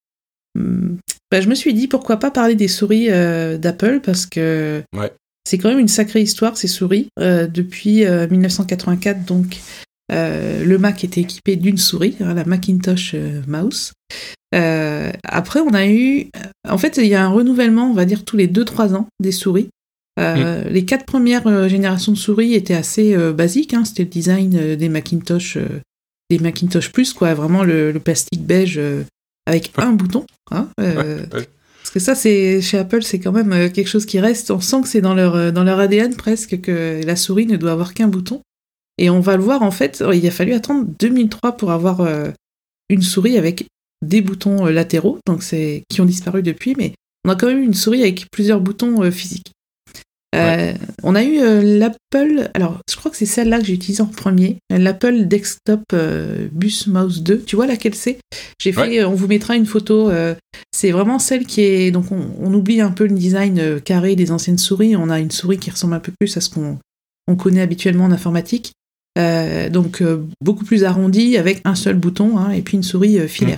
Speaker 2: je me suis dit pourquoi pas parler des souris d'Apple, parce que c'est quand même une sacrée histoire, ces souris. Depuis 1984, donc le Mac était équipé d'une souris, la Macintosh Mouse. Après, on a eu... En fait, il y a un renouvellement, on va dire, tous les 2-3 ans des souris. Les 4 premières générations de souris étaient assez basiques. Hein. C'était le design des Macintosh Plus, quoi. Vraiment le plastique beige avec un bouton. Hein. Parce que ça, chez Apple, c'est quand même quelque chose qui reste. On sent que c'est dans leur ADN presque que la souris ne doit avoir qu'un bouton. Et on va le voir, en fait, il a fallu attendre 2003 pour avoir une souris avec des boutons latéraux, donc qui ont disparu depuis, mais on a quand même eu une souris avec plusieurs boutons physiques. On a eu l'Apple, alors je crois que c'est celle-là que j'ai utilisée en premier, l'Apple Desktop Bus Mouse 2. Tu vois laquelle c'est ? On vous mettra une photo. C'est vraiment celle qui est... Donc on oublie un peu le design carré des anciennes souris. On a une souris qui ressemble un peu plus à ce qu'on connaît habituellement en informatique. Donc beaucoup plus arrondie avec un seul bouton, hein, et puis une souris filaire.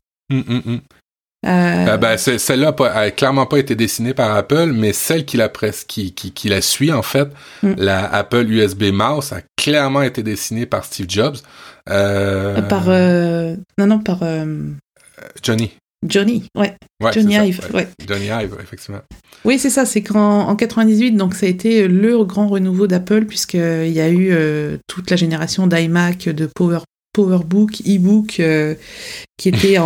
Speaker 1: Celle-là a clairement pas été dessinée par Apple, mais celle qui la suit, en fait, la Apple USB Mouse a clairement été dessinée par Steve Jobs.
Speaker 2: Par Johnny, ouais. Johnny Ive, ouais.
Speaker 1: Johnny Ive, effectivement.
Speaker 2: Oui, c'est ça, c'est qu'en 98, donc ça a été le grand renouveau d'Apple, puisqu'il y a eu toute la génération d'iMac, de PowerBook, e-book, qui était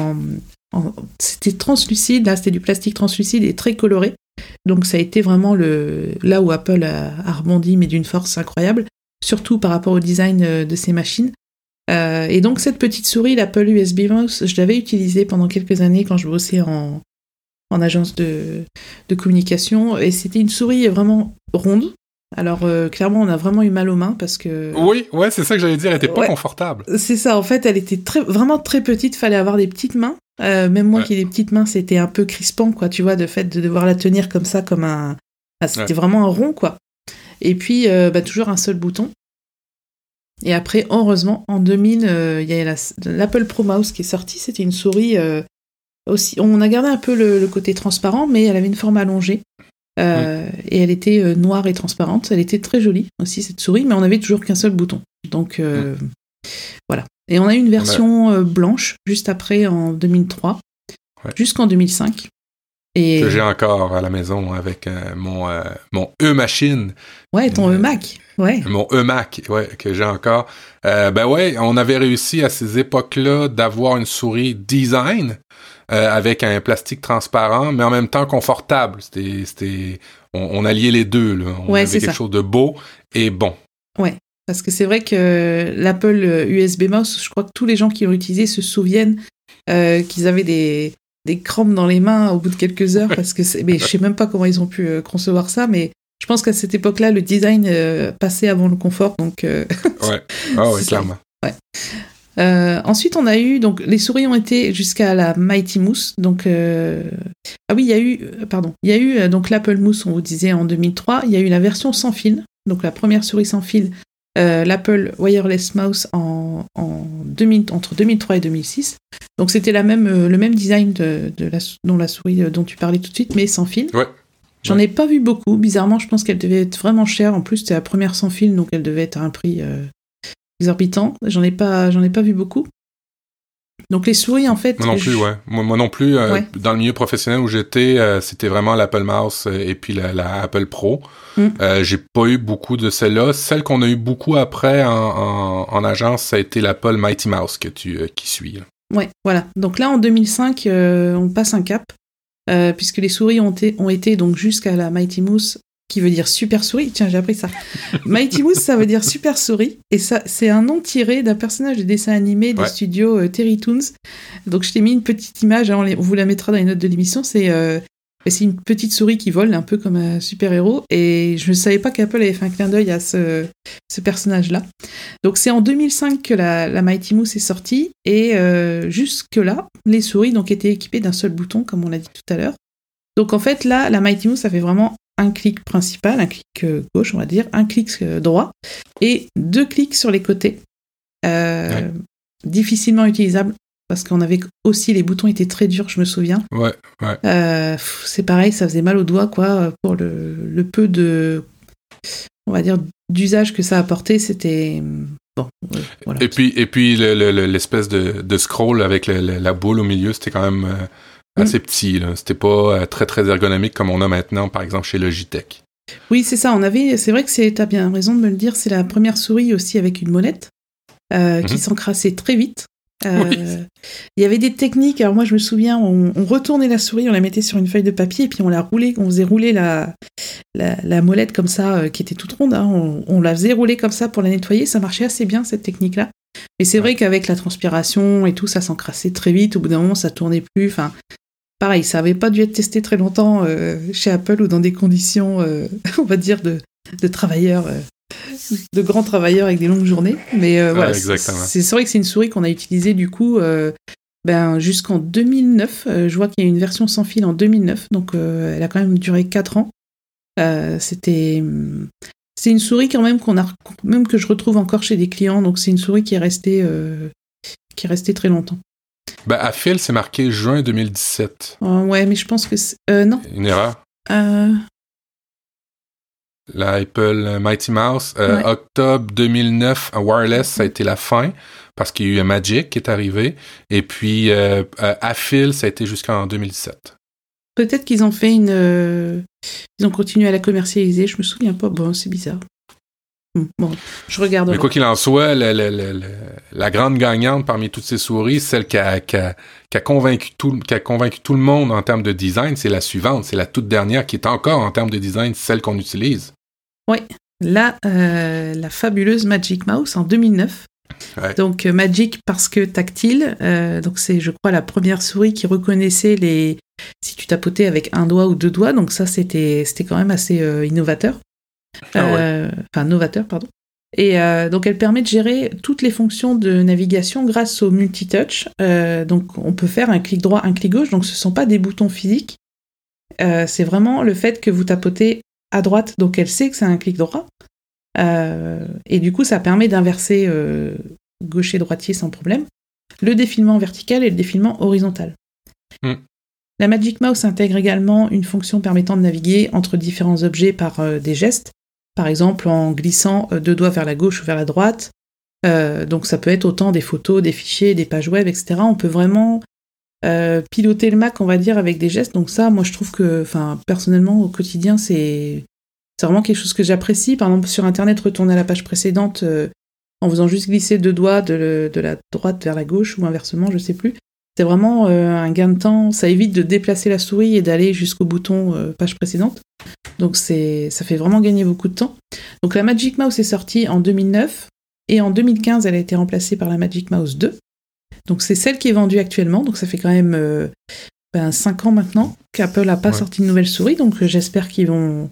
Speaker 2: c'était translucide, là c'était du plastique translucide et très coloré. Donc ça a été vraiment là où Apple a rebondi, mais d'une force incroyable, surtout par rapport au design de ces machines. Et donc cette petite souris, l'Apple USB Mouse, je l'avais utilisée pendant quelques années quand je bossais en agence de communication, et c'était une souris vraiment ronde. Alors clairement on a vraiment eu mal aux mains parce que...
Speaker 1: Oui, c'est ça que j'allais dire, elle était pas confortable.
Speaker 2: C'est ça, en fait elle était vraiment très petite, fallait avoir des petites mains. Même moi qui ai des petites mains, c'était un peu crispant, quoi, tu vois, de fait de devoir la tenir comme ça, comme un... c'était vraiment un rond, quoi. Et puis toujours un seul bouton. Et après, heureusement, en 2000, il y a l'Apple Pro Mouse qui est sortie. C'était une souris aussi... On a gardé un peu le côté transparent, mais elle avait une forme allongée. Et elle était noire et transparente. Elle était très jolie aussi, cette souris, mais on n'avait toujours qu'un seul bouton. Donc, voilà. Et on a eu une version blanche, juste après, en 2003, jusqu'en 2005.
Speaker 1: Que j'ai encore à la maison avec mon E-Machine.
Speaker 2: Ouais, ton E-Mac. Ouais.
Speaker 1: Mon E-Mac, que j'ai encore. On avait réussi à ces époques-là d'avoir une souris design avec un plastique transparent, mais en même temps confortable. On alliait les deux, là. On avait quelque chose de beau et bon.
Speaker 2: Ouais. Parce que c'est vrai que l'Apple USB Mouse, je crois que tous les gens qui l'ont utilisé se souviennent qu'ils avaient des crampes dans les mains au bout de quelques heures, parce que mais je sais même pas comment ils ont pu concevoir ça, mais je pense qu'à cette époque-là, le design passait avant le confort, donc...
Speaker 1: clairement.
Speaker 2: Ouais. Ensuite, on a eu... Donc, les souris ont été jusqu'à la Mighty Mouse, donc... il y a eu donc l'Apple Mousse, on vous disait, en 2003. Il y a eu la version sans fil, donc la première souris sans fil, l'Apple Wireless Mouse entre 2003 et 2006. Donc c'était le même design dont la souris dont tu parlais tout de suite, mais sans fil.
Speaker 1: Ouais.
Speaker 2: J'en ai pas vu beaucoup. Bizarrement, je pense qu'elle devait être vraiment chère. En plus, c'était la première sans fil, donc elle devait être à un prix exorbitant. J'en ai pas vu beaucoup. Donc les souris, en fait...
Speaker 1: Moi non plus, dans le milieu professionnel où j'étais, c'était vraiment l'Apple Mouse et puis la Apple Pro. J'ai pas eu beaucoup de celles-là. Celle qu'on a eu beaucoup après en agence, ça a été l'Apple Mighty Mouse qui suit. Là.
Speaker 2: Ouais, voilà. Donc là, en 2005, on passe un cap, puisque les souris ont été donc jusqu'à la Mighty Mouse, qui veut dire super souris. Tiens, j'ai appris ça. Mighty Mouse, ça veut dire super souris. Et ça, c'est un nom tiré d'un personnage de dessin animé des studios Terry Toons. Donc, je t'ai mis une petite image. Hein, on vous la mettra dans les notes de l'émission. C'est une petite souris qui vole, un peu comme un super-héros. Et je ne savais pas qu'Apple avait fait un clin d'œil à ce personnage-là. Donc, c'est en 2005 que la Mighty Mouse est sortie. Et jusque-là, les souris donc, étaient équipées d'un seul bouton, comme on l'a dit tout à l'heure. Donc, en fait, là, la Mighty Mouse, ça fait vraiment un clic principal, un clic gauche, on va dire, un clic droit, et 2 clics sur les côtés. Difficilement utilisables, parce qu'on avait aussi, les boutons étaient très durs, je me souviens. C'est pareil, ça faisait mal aux doigts, quoi, pour le peu de, on va dire, d'usage que ça apportait, c'était bon, voilà.
Speaker 1: Et puis l'espèce de scroll avec la boule au milieu, c'était quand même assez petit, là. C'était pas très, très ergonomique comme on a maintenant, par exemple, chez Logitech.
Speaker 2: Oui, c'est ça. C'est vrai que t'as bien raison de me le dire, c'est la première souris aussi avec une molette qui s'encrassait très vite.
Speaker 1: Oui.
Speaker 2: Il y avait des techniques. Alors moi, je me souviens, on retournait la souris, on la mettait sur une feuille de papier et puis on faisait rouler la molette comme ça, qui était toute ronde. Hein. On la faisait rouler comme ça pour la nettoyer. Ça marchait assez bien cette technique-là. Mais c'est vrai qu'avec la transpiration et tout, ça s'encrassait très vite. Au bout d'un moment, ça tournait plus. Enfin, pareil, ça avait pas dû être testé très longtemps chez Apple ou dans des conditions, on va dire, de travailleurs. De grands travailleurs avec des longues journées, mais voilà, c'est vrai que c'est une souris qu'on a utilisée du coup jusqu'en 2009. Je vois qu'il y a une version sans fil en 2009, donc elle a quand même duré 4 ans. C'est une souris quand même même que je retrouve encore chez des clients, donc c'est une souris qui est restée très longtemps.
Speaker 1: À fil, c'est marqué juin 2017.
Speaker 2: Ouais, mais je pense que non.
Speaker 1: Une erreur. La Apple Mighty Mouse, octobre 2009, wireless, ça a été la fin, parce qu'il y a eu un Magic qui est arrivé, et puis à fil, ça a été jusqu'en 2017.
Speaker 2: Peut-être qu'ils ont fait ils ont continué à la commercialiser, je me souviens pas, bon, c'est bizarre. Bon, je regarde.
Speaker 1: Mais quoi qu'il en soit, la grande gagnante parmi toutes ces souris, celle qui a convaincu tout le monde en termes de design, c'est la suivante, c'est la toute dernière qui est encore en termes de design celle qu'on utilise.
Speaker 2: Oui, la fabuleuse Magic Mouse en 2009. Ouais. Donc Magic parce que tactile, donc c'est je crois la première souris qui reconnaissait si tu tapotais avec un doigt ou deux doigts, donc ça c'était quand même assez innovateur. Novateur, pardon. Et donc elle permet de gérer toutes les fonctions de navigation grâce au multitouch. Donc on peut faire un clic droit, un clic gauche, donc ce ne sont pas des boutons physiques. C'est vraiment le fait que vous tapotez à droite, donc elle sait que c'est un clic droit. Et du coup ça permet d'inverser gaucher droitier sans problème. Le défilement vertical et le défilement horizontal. La Magic Mouse intègre également une fonction permettant de naviguer entre différents objets par des gestes. Par exemple, en glissant deux doigts vers la gauche ou vers la droite. Donc ça peut être autant des photos, des fichiers, des pages web, etc. On peut vraiment piloter le Mac, on va dire, avec des gestes. Donc ça, moi je trouve que, personnellement, au quotidien, c'est vraiment quelque chose que j'apprécie. Par exemple, sur Internet, retourner à la page précédente en faisant juste glisser deux doigts de la droite vers la gauche ou inversement, je sais plus. C'est vraiment un gain de temps. Ça évite de déplacer la souris et d'aller jusqu'au bouton page précédente. Donc ça fait vraiment gagner beaucoup de temps. Donc la Magic Mouse est sortie en 2009 et en 2015 elle a été remplacée par la Magic Mouse 2. Donc c'est celle qui est vendue actuellement. Donc ça fait quand même 5 ans maintenant qu'Apple n'a pas sorti de nouvelle souris. Donc j'espère qu'ils vont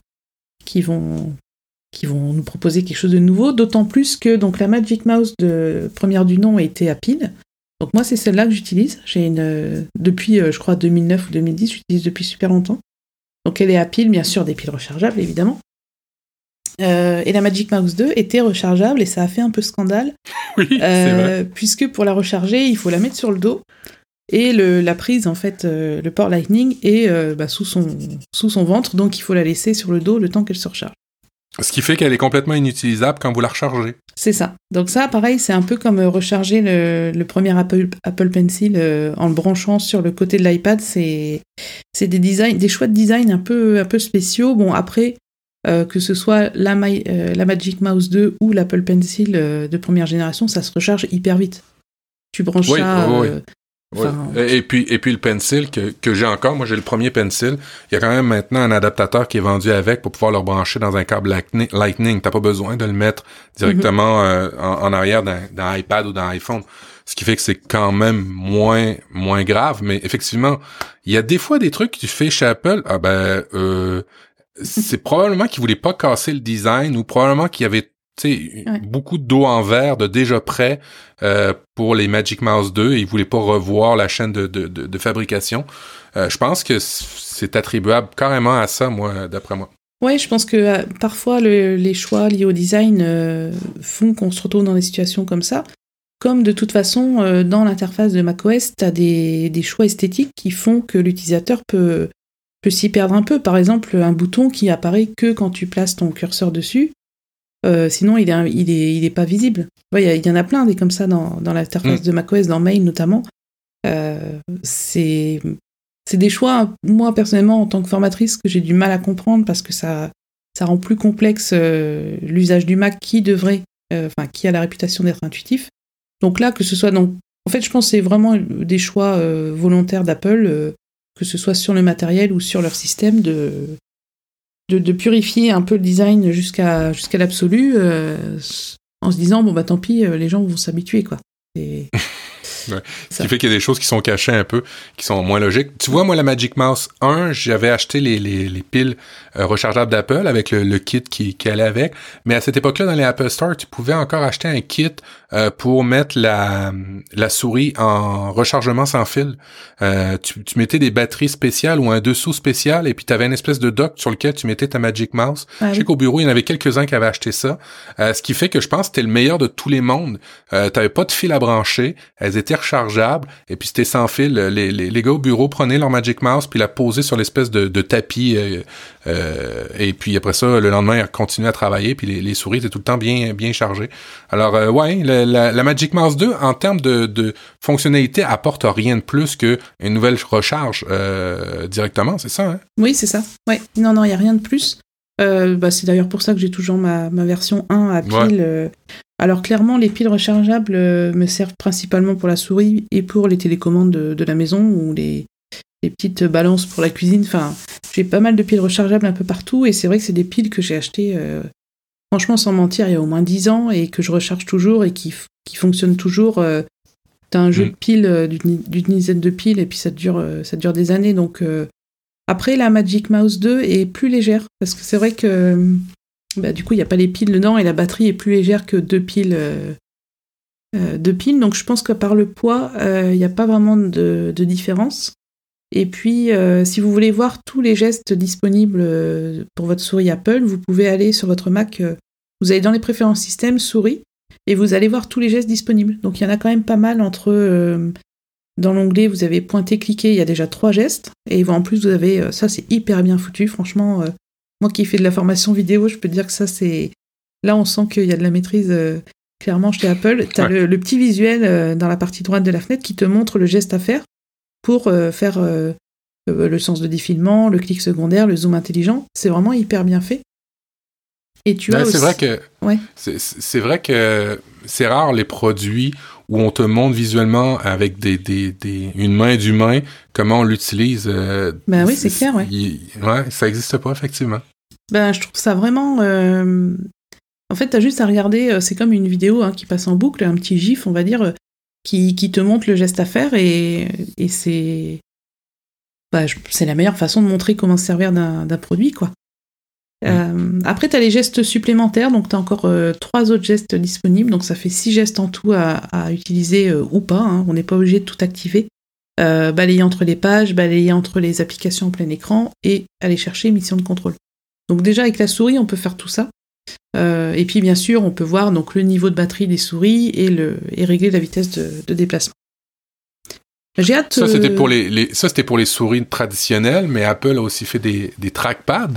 Speaker 2: nous proposer quelque chose de nouveau. D'autant plus que donc la Magic Mouse première du nom était à pile. Donc moi c'est celle-là que j'utilise. J'ai depuis je crois 2009 ou 2010, j'utilise depuis super longtemps. Donc elle est à pile, bien sûr, des piles rechargeables, évidemment. Et la Magic Mouse 2 était rechargeable et ça a fait un peu scandale.
Speaker 1: Oui, c'est vrai.
Speaker 2: Puisque pour la recharger, il faut la mettre sur le dos. Et la prise, en fait, le port Lightning est sous son ventre, donc il faut la laisser sur le dos le temps qu'elle se recharge.
Speaker 1: Ce qui fait qu'elle est complètement inutilisable quand vous la rechargez. C'est
Speaker 2: ça. Donc ça, pareil, c'est un peu comme recharger le premier Apple Pencil en le branchant sur le côté de l'iPad. C'est des choix de design un peu spéciaux. Bon, après, que ce soit la Magic Mouse 2 ou l'Apple Pencil de première génération, ça se recharge hyper vite. Tu branches ça...
Speaker 1: Oui. Et puis le Pencil que j'ai encore, moi j'ai le premier Pencil, il y a quand même maintenant un adaptateur qui est vendu avec pour pouvoir le brancher dans un câble Lightning. T'as pas besoin de le mettre directement en arrière dans iPad ou dans iPhone. Ce qui fait que c'est quand même moins grave, mais effectivement, il y a des fois des trucs que tu fais chez Apple, c'est probablement qu'ils voulaient pas casser le design ou probablement qu'il y avait beaucoup de dos en verre de déjà prêt pour les Magic Mouse 2 et ils voulaient pas revoir la chaîne de fabrication. Je pense que c'est attribuable carrément à ça, moi, d'après moi.
Speaker 2: Ouais, je pense que parfois les choix liés au design font qu'on se retrouve dans des situations comme ça. Comme de toute façon, dans l'interface de macOS, t'as des choix esthétiques qui font que l'utilisateur peut s'y perdre un peu. Par exemple, un bouton qui apparaît que quand tu places ton curseur dessus. Sinon, il est pas visible. Il y en a plein des comme ça dans l'interface de macOS, dans Mail notamment. C'est des choix, moi personnellement, en tant que formatrice, que j'ai du mal à comprendre parce que ça rend plus complexe l'usage du Mac qui a la réputation d'être intuitif. Donc là, que ce soit en fait, je pense que c'est vraiment des choix volontaires d'Apple, que ce soit sur le matériel ou sur leur système, de purifier un peu le design jusqu'à l'absolu, en se disant, bon, bah tant pis, les gens vont s'habituer, quoi. Et...
Speaker 1: Ouais. Ce qui fait qu'il y a des choses qui sont cachées un peu, qui sont moins logiques. Tu vois, moi, la Magic Mouse 1, j'avais acheté les piles rechargeables d'Apple avec le kit qui allait avec. Mais à cette époque-là, dans les Apple Store, tu pouvais encore acheter un kit pour mettre la souris en rechargement sans fil. Tu mettais des batteries spéciales ou un dessous spécial et puis tu avais une espèce de dock sur lequel tu mettais ta Magic Mouse. Je sais qu'au bureau, il y en avait quelques-uns qui avaient acheté ça. Ce qui fait que je pense que c'était le meilleur de tous les mondes. T'avais pas de fil à brancher. Elles étaient rechargeables, et puis c'était sans fil. Les gars au bureau prenaient leur Magic Mouse, puis la posaient sur l'espèce de tapis, et puis après ça, le lendemain, ils continuaient à travailler, puis les souris étaient tout le temps bien chargées. Alors, la Magic Mouse 2, en termes de fonctionnalité, apporte rien de plus qu'une nouvelle recharge directement, c'est ça, hein?
Speaker 2: Oui, c'est ça. Ouais. Non, il n'y a rien de plus. C'est d'ailleurs pour ça que j'ai toujours ma version 1 à pile. Ouais. Alors clairement, les piles rechargeables me servent principalement pour la souris et pour les télécommandes de la maison ou les petites balances pour la cuisine. Enfin, j'ai pas mal de piles rechargeables un peu partout et c'est vrai que c'est des piles que j'ai achetées, franchement sans mentir, il y a au moins 10 ans et que je recharge toujours et qui fonctionnent toujours. T'as un jeu de piles d'une dizaine de piles et puis ça dure des années. Donc après, la Magic Mouse 2 est plus légère parce que c'est vrai que du coup, il n'y a pas les piles dedans et la batterie est plus légère que deux piles. Donc, je pense que par le poids, il n'y a pas vraiment de différence. Et puis, si vous voulez voir tous les gestes disponibles pour votre souris Apple, vous pouvez aller sur votre Mac. Vous allez dans les préférences système, souris, et vous allez voir tous les gestes disponibles. Donc, il y en a quand même pas mal entre... dans l'onglet, vous avez pointé, cliqué, il y a déjà 3 gestes. Et en plus, vous avez... ça, c'est hyper bien foutu, franchement... Moi qui fais de la formation vidéo, je peux te dire que ça, c'est... Là, on sent qu'il y a de la maîtrise, clairement, chez Apple. Tu as le petit visuel dans la partie droite de la fenêtre qui te montre le geste à faire pour faire le sens de défilement, le clic secondaire, le zoom intelligent. C'est vraiment hyper bien fait. Et tu as aussi...
Speaker 1: C'est vrai que c'est rare les produits où on te montre visuellement avec une main d'humain comment on l'utilise.
Speaker 2: Oui, c'est clair, ouais.
Speaker 1: Ça n'existe pas, effectivement.
Speaker 2: Je trouve ça vraiment... En fait, t'as juste à regarder, c'est comme une vidéo qui passe en boucle, un petit gif, on va dire, qui te montre le geste à faire, et c'est... c'est la meilleure façon de montrer comment se servir d'un produit, quoi. Après, t'as les gestes supplémentaires, donc t'as encore 3 autres gestes disponibles, donc ça fait 6 gestes en tout à utiliser ou pas, on n'est pas obligé de tout activer. Balayer entre les pages, balayer entre les applications en plein écran et aller chercher mission de contrôle. Donc déjà avec la souris, on peut faire tout ça. Et puis bien sûr, on peut voir donc le niveau de batterie des souris et régler la vitesse de déplacement. J'ai hâte.
Speaker 1: Ça c'était pour c'était pour les souris traditionnelles, mais Apple a aussi fait des trackpads.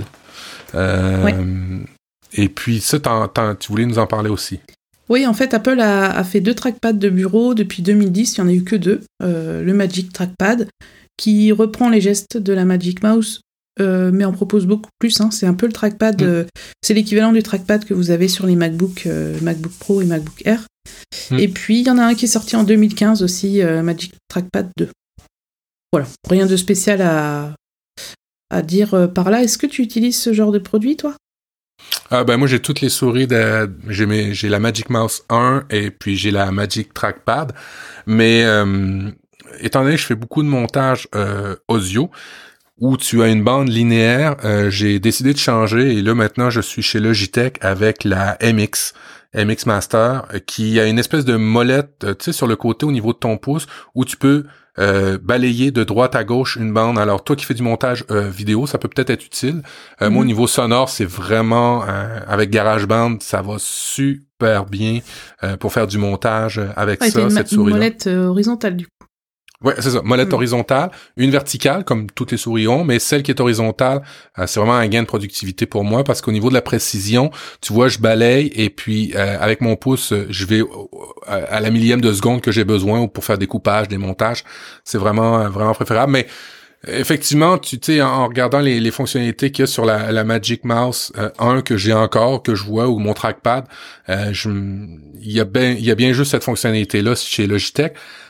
Speaker 1: Et puis ça, tu voulais nous en parler aussi.
Speaker 2: Oui, en fait, Apple a fait 2 trackpads de bureau depuis 2010, il n'y en a eu que 2. Le Magic Trackpad, qui reprend les gestes de la Magic Mouse, mais en propose beaucoup plus. C'est un peu le trackpad, c'est l'équivalent du trackpad que vous avez sur les MacBook Pro et MacBook Air. Et puis, il y en a un qui est sorti en 2015 aussi, Magic Trackpad 2. Voilà, rien de spécial à dire par là. Est-ce que tu utilises ce genre de produit, toi?
Speaker 1: Moi, j'ai toutes les souris j'ai la Magic Mouse 1 et puis j'ai la Magic Trackpad. Mais étant donné que je fais beaucoup de montage audio, où tu as une bande linéaire, j'ai décidé de changer et là, maintenant, je suis chez Logitech avec la MX Master, qui a une espèce de molette, tu sais, sur le côté au niveau de ton pouce, où tu peux balayer de droite à gauche une bande. Alors, toi qui fais du montage vidéo, ça peut peut-être être utile. Moi, au niveau sonore, c'est vraiment... avec GarageBand, ça va super bien pour faire du montage avec ça, cette souris-là.
Speaker 2: Une molette horizontale, du coup.
Speaker 1: Ouais, c'est ça. Molette horizontale, une verticale, comme toutes les souris ont, mais celle qui est horizontale, c'est vraiment un gain de productivité pour moi parce qu'au niveau de la précision, tu vois, je balaye et puis avec mon pouce, je vais à la millième de seconde que j'ai besoin ou pour faire des coupages, des montages. C'est vraiment vraiment préférable. Mais effectivement, tu sais, en regardant les fonctionnalités qu'il y a sur la Magic Mouse 1 que j'ai encore, que je vois, ou mon trackpad, il y a bien juste cette fonctionnalité-là chez Logitech.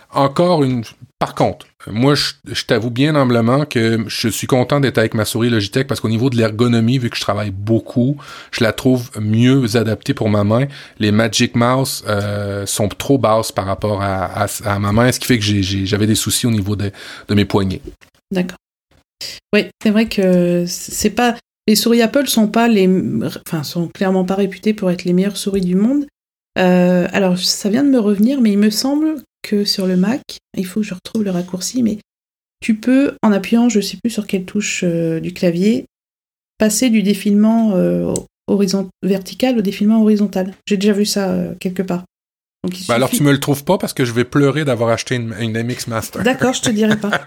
Speaker 1: Par contre, moi, je t'avoue bien humblement que je suis content d'être avec ma souris Logitech parce qu'au niveau de l'ergonomie, vu que je travaille beaucoup, je la trouve mieux adaptée pour ma main. Les Magic Mouse sont trop basses par rapport à ma main, ce qui fait que j'avais des soucis au niveau de mes poignets.
Speaker 2: D'accord. Oui, c'est vrai que c'est pas... Les souris Apple sont clairement pas réputées pour être les meilleures souris du monde. Alors, ça vient de me revenir, mais il me semble que sur le Mac, il faut que je retrouve le raccourci, mais tu peux, en appuyant, je sais plus sur quelle touche du clavier, passer du défilement vertical au défilement horizontal. J'ai déjà vu ça quelque part. Donc,
Speaker 1: alors tu me le trouves pas parce que je vais pleurer d'avoir acheté une MX Master.
Speaker 2: D'accord, je te dirai pas.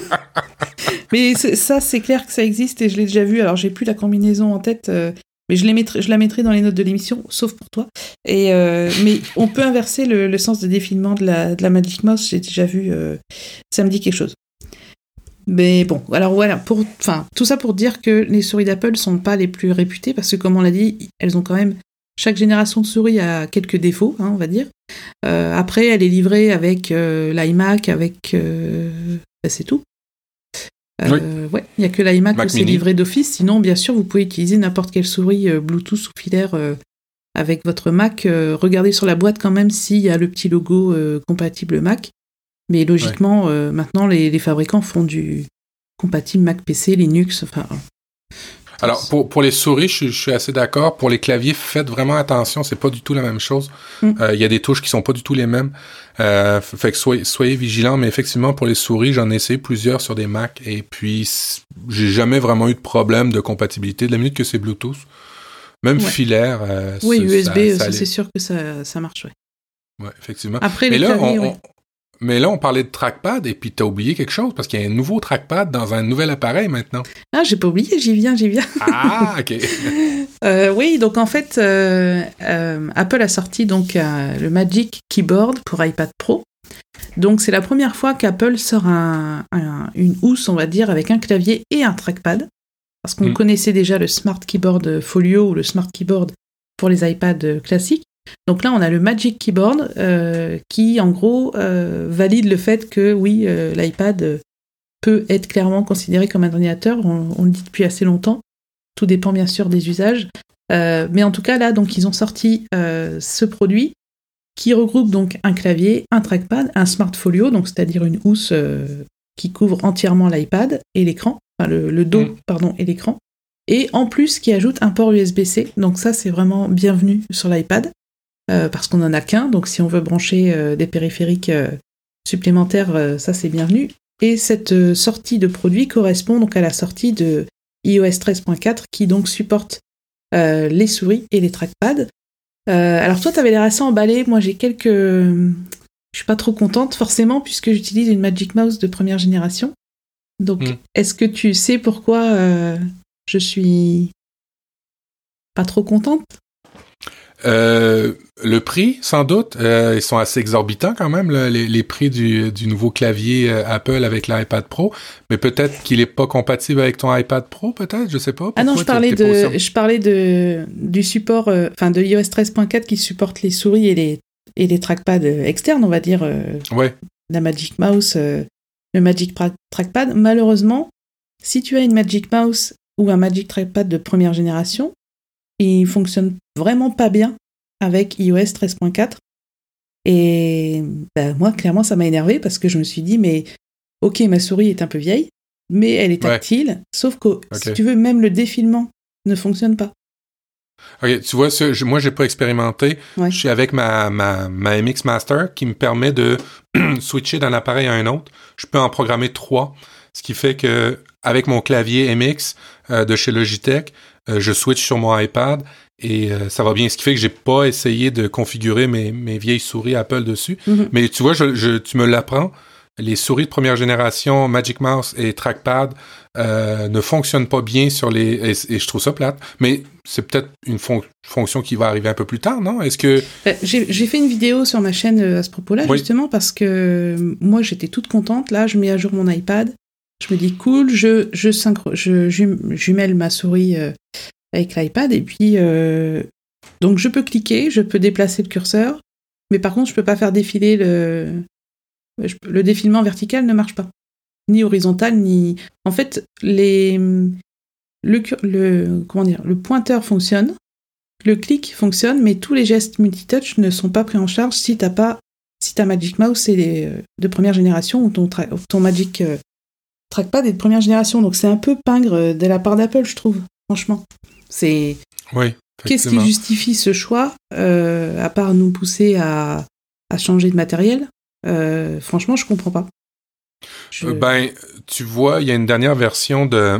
Speaker 2: Mais ça, c'est clair que ça existe et je l'ai déjà vu. Alors, j'ai plus la combinaison en tête, mais je la mettrai dans les notes de l'émission, sauf pour toi. Et mais on peut inverser le sens de défilement de la Magic Mouse. J'ai déjà vu. Ça me dit quelque chose. Mais bon, alors voilà. Tout ça pour dire que les souris d'Apple sont pas les plus réputées parce que, comme on l'a dit, elles ont quand même... Chaque génération de souris a quelques défauts, on va dire. Après, elle est livrée avec l'iMac, c'est tout.
Speaker 1: Oui.
Speaker 2: Ouais, il n'y a que l'iMac
Speaker 1: Mac
Speaker 2: où c'est
Speaker 1: mini.
Speaker 2: livré d'office. Sinon, bien sûr, vous pouvez utiliser n'importe quelle souris Bluetooth ou filaire avec votre Mac. Regardez sur la boîte quand même s'il y a le petit logo compatible Mac. Mais logiquement, maintenant, les fabricants font du compatible Mac PC, Linux, enfin...
Speaker 1: Alors, pour les souris, je suis assez d'accord. Pour les claviers, faites vraiment attention, c'est pas du tout la même chose. Il y a des touches qui sont pas du tout les mêmes. Fait que soyez vigilants, mais effectivement, pour les souris, j'en ai essayé plusieurs sur des Mac, et puis j'ai jamais vraiment eu de problème de compatibilité, de la minute que c'est Bluetooth. Même filaire.
Speaker 2: Oui, USB, ça c'est sûr que ça marche, ouais.
Speaker 1: Ouais, effectivement.
Speaker 2: Après,
Speaker 1: mais
Speaker 2: les
Speaker 1: là,
Speaker 2: claviers,
Speaker 1: mais là, on parlait de trackpad, et puis t'as oublié quelque chose, parce qu'il y a un nouveau trackpad dans un nouvel appareil maintenant.
Speaker 2: Ah, j'ai pas oublié, j'y viens.
Speaker 1: Ah, ok.
Speaker 2: Oui, donc en fait, Apple a sorti donc le Magic Keyboard pour iPad Pro. Donc c'est la première fois qu'Apple sort une housse, on va dire, avec un clavier et un trackpad. Parce qu'on connaissait déjà le Smart Keyboard Folio ou le Smart Keyboard pour les iPads classiques. Donc là, on a le Magic Keyboard qui, en gros, valide le fait que, oui, l'iPad peut être clairement considéré comme un ordinateur. On le dit depuis assez longtemps. Tout dépend, bien sûr, des usages. Mais en tout cas, là, donc, ils ont sorti ce produit qui regroupe donc un clavier, un trackpad, un Smart Folio, donc c'est-à-dire une housse qui couvre entièrement l'iPad et l'écran, enfin le dos, et l'écran. Et en plus, qui ajoute un port USB-C. Donc ça, c'est vraiment bienvenu sur l'iPad. Parce qu'on n'en a qu'un, donc si on veut brancher des périphériques supplémentaires, ça c'est bienvenu. Et cette sortie de produit correspond donc à la sortie de iOS 13.4 qui donc supporte les souris et les trackpads. Alors toi, t'avais l'air assez emballé, moi j'ai je suis pas trop contente forcément puisque j'utilise une Magic Mouse de première génération. Donc est-ce que tu sais pourquoi je suis pas trop contente ?
Speaker 1: Le prix, sans doute, ils sont assez exorbitants quand même, les prix du nouveau clavier Apple avec l'iPad Pro, mais peut-être qu'il est pas compatible avec ton iPad Pro, peut-être, je sais pas.
Speaker 2: Ah non, je parlais du support, de iOS 13.4 qui supporte les souris et les trackpads externes, on va dire, la Magic Mouse, le Magic Trackpad. Malheureusement, si tu as une Magic Mouse ou un Magic Trackpad de première génération, il fonctionne vraiment pas bien avec iOS 13.4. Et moi, clairement, ça m'a énervé parce que je me suis dit, mais ok, ma souris est un peu vieille, mais elle est tactile, sauf que si tu veux, même le défilement ne fonctionne pas.
Speaker 1: Ok, tu vois, moi, j'ai pas expérimenté. Je suis avec ma MX Master qui me permet de switcher d'un appareil à un autre. Je peux en programmer 3, ce qui fait que avec mon clavier MX de chez Logitech, je switch sur mon iPad et ça va bien. Ce qui fait que j'ai pas essayé de configurer mes vieilles souris Apple dessus. Mais tu vois, tu me l'apprends. les souris de première génération, Magic Mouse et Trackpad, ne fonctionnent pas bien sur les... Et je trouve ça plate. Mais c'est peut-être une fonction qui va arriver un peu plus tard, non? Est-ce que...
Speaker 2: J'ai fait une vidéo sur ma chaîne à ce propos-là, justement, parce que moi, j'étais toute contente. Là, je mets à jour mon iPad. Je me dis, cool, je jumelle ma souris avec l'iPad. Et puis, donc, je peux cliquer, je peux déplacer le curseur. Mais par contre, je peux pas faire défiler le défilement vertical ne marche pas. Ni horizontal, ni... En fait, le pointeur fonctionne, le clic fonctionne, mais tous les gestes multitouch ne sont pas pris en charge si ta Magic Mouse c'est de première génération ou ton Magic Trackpad est de première génération. Donc c'est un peu pingre de la part d'Apple, je trouve. Franchement, c'est...
Speaker 1: Oui.
Speaker 2: Qu'est-ce qui justifie ce choix, à part nous pousser à changer de matériel? Franchement, je comprends pas.
Speaker 1: Ben, tu vois, il y a une dernière version de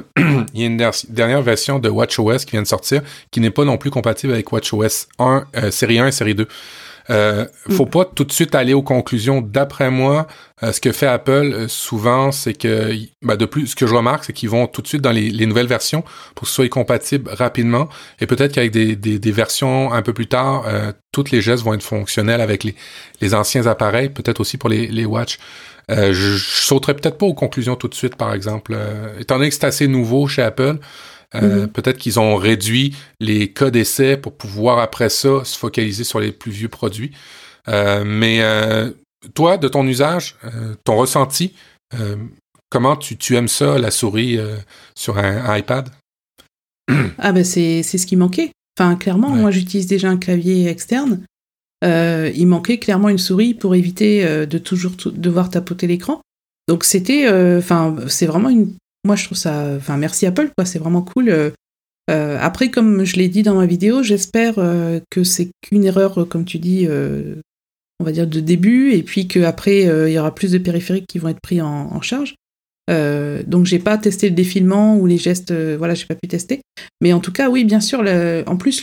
Speaker 1: WatchOS qui vient de sortir, qui n'est pas non plus compatible avec WatchOS 1, série 1 et série 2. Faut pas tout de suite aller aux conclusions. D'après moi, ce que fait Apple souvent, c'est que, de plus, ce que je remarque, c'est qu'ils vont tout de suite dans les nouvelles versions pour que ce soit compatible rapidement. Et peut-être qu'avec des versions un peu plus tard, tous les gestes vont être fonctionnels avec les anciens appareils, peut-être aussi pour les Watch. Je sauterais peut-être pas aux conclusions tout de suite, par exemple. Étant donné que c'est assez nouveau chez Apple, peut-être qu'ils ont réduit les cas d'essai pour pouvoir, après ça, se focaliser sur les plus vieux produits. Mais toi, de ton usage, ton ressenti, comment tu aimes ça, la souris sur un iPad?
Speaker 2: Ah ben c'est ce qui manquait. Enfin, clairement, moi j'utilise déjà un clavier externe. Il manquait clairement une souris pour éviter de toujours devoir tapoter l'écran. Donc c'était, c'est vraiment moi je trouve ça, merci Apple quoi, c'est vraiment cool. Après, comme je l'ai dit dans ma vidéo, j'espère que c'est qu'une erreur, comme tu dis, on va dire de début, et puis qu'après il y aura plus de périphériques qui vont être pris en charge. Donc j'ai pas testé le défilement ou les gestes, j'ai pas pu tester. Mais en tout cas, oui, bien sûr, en plus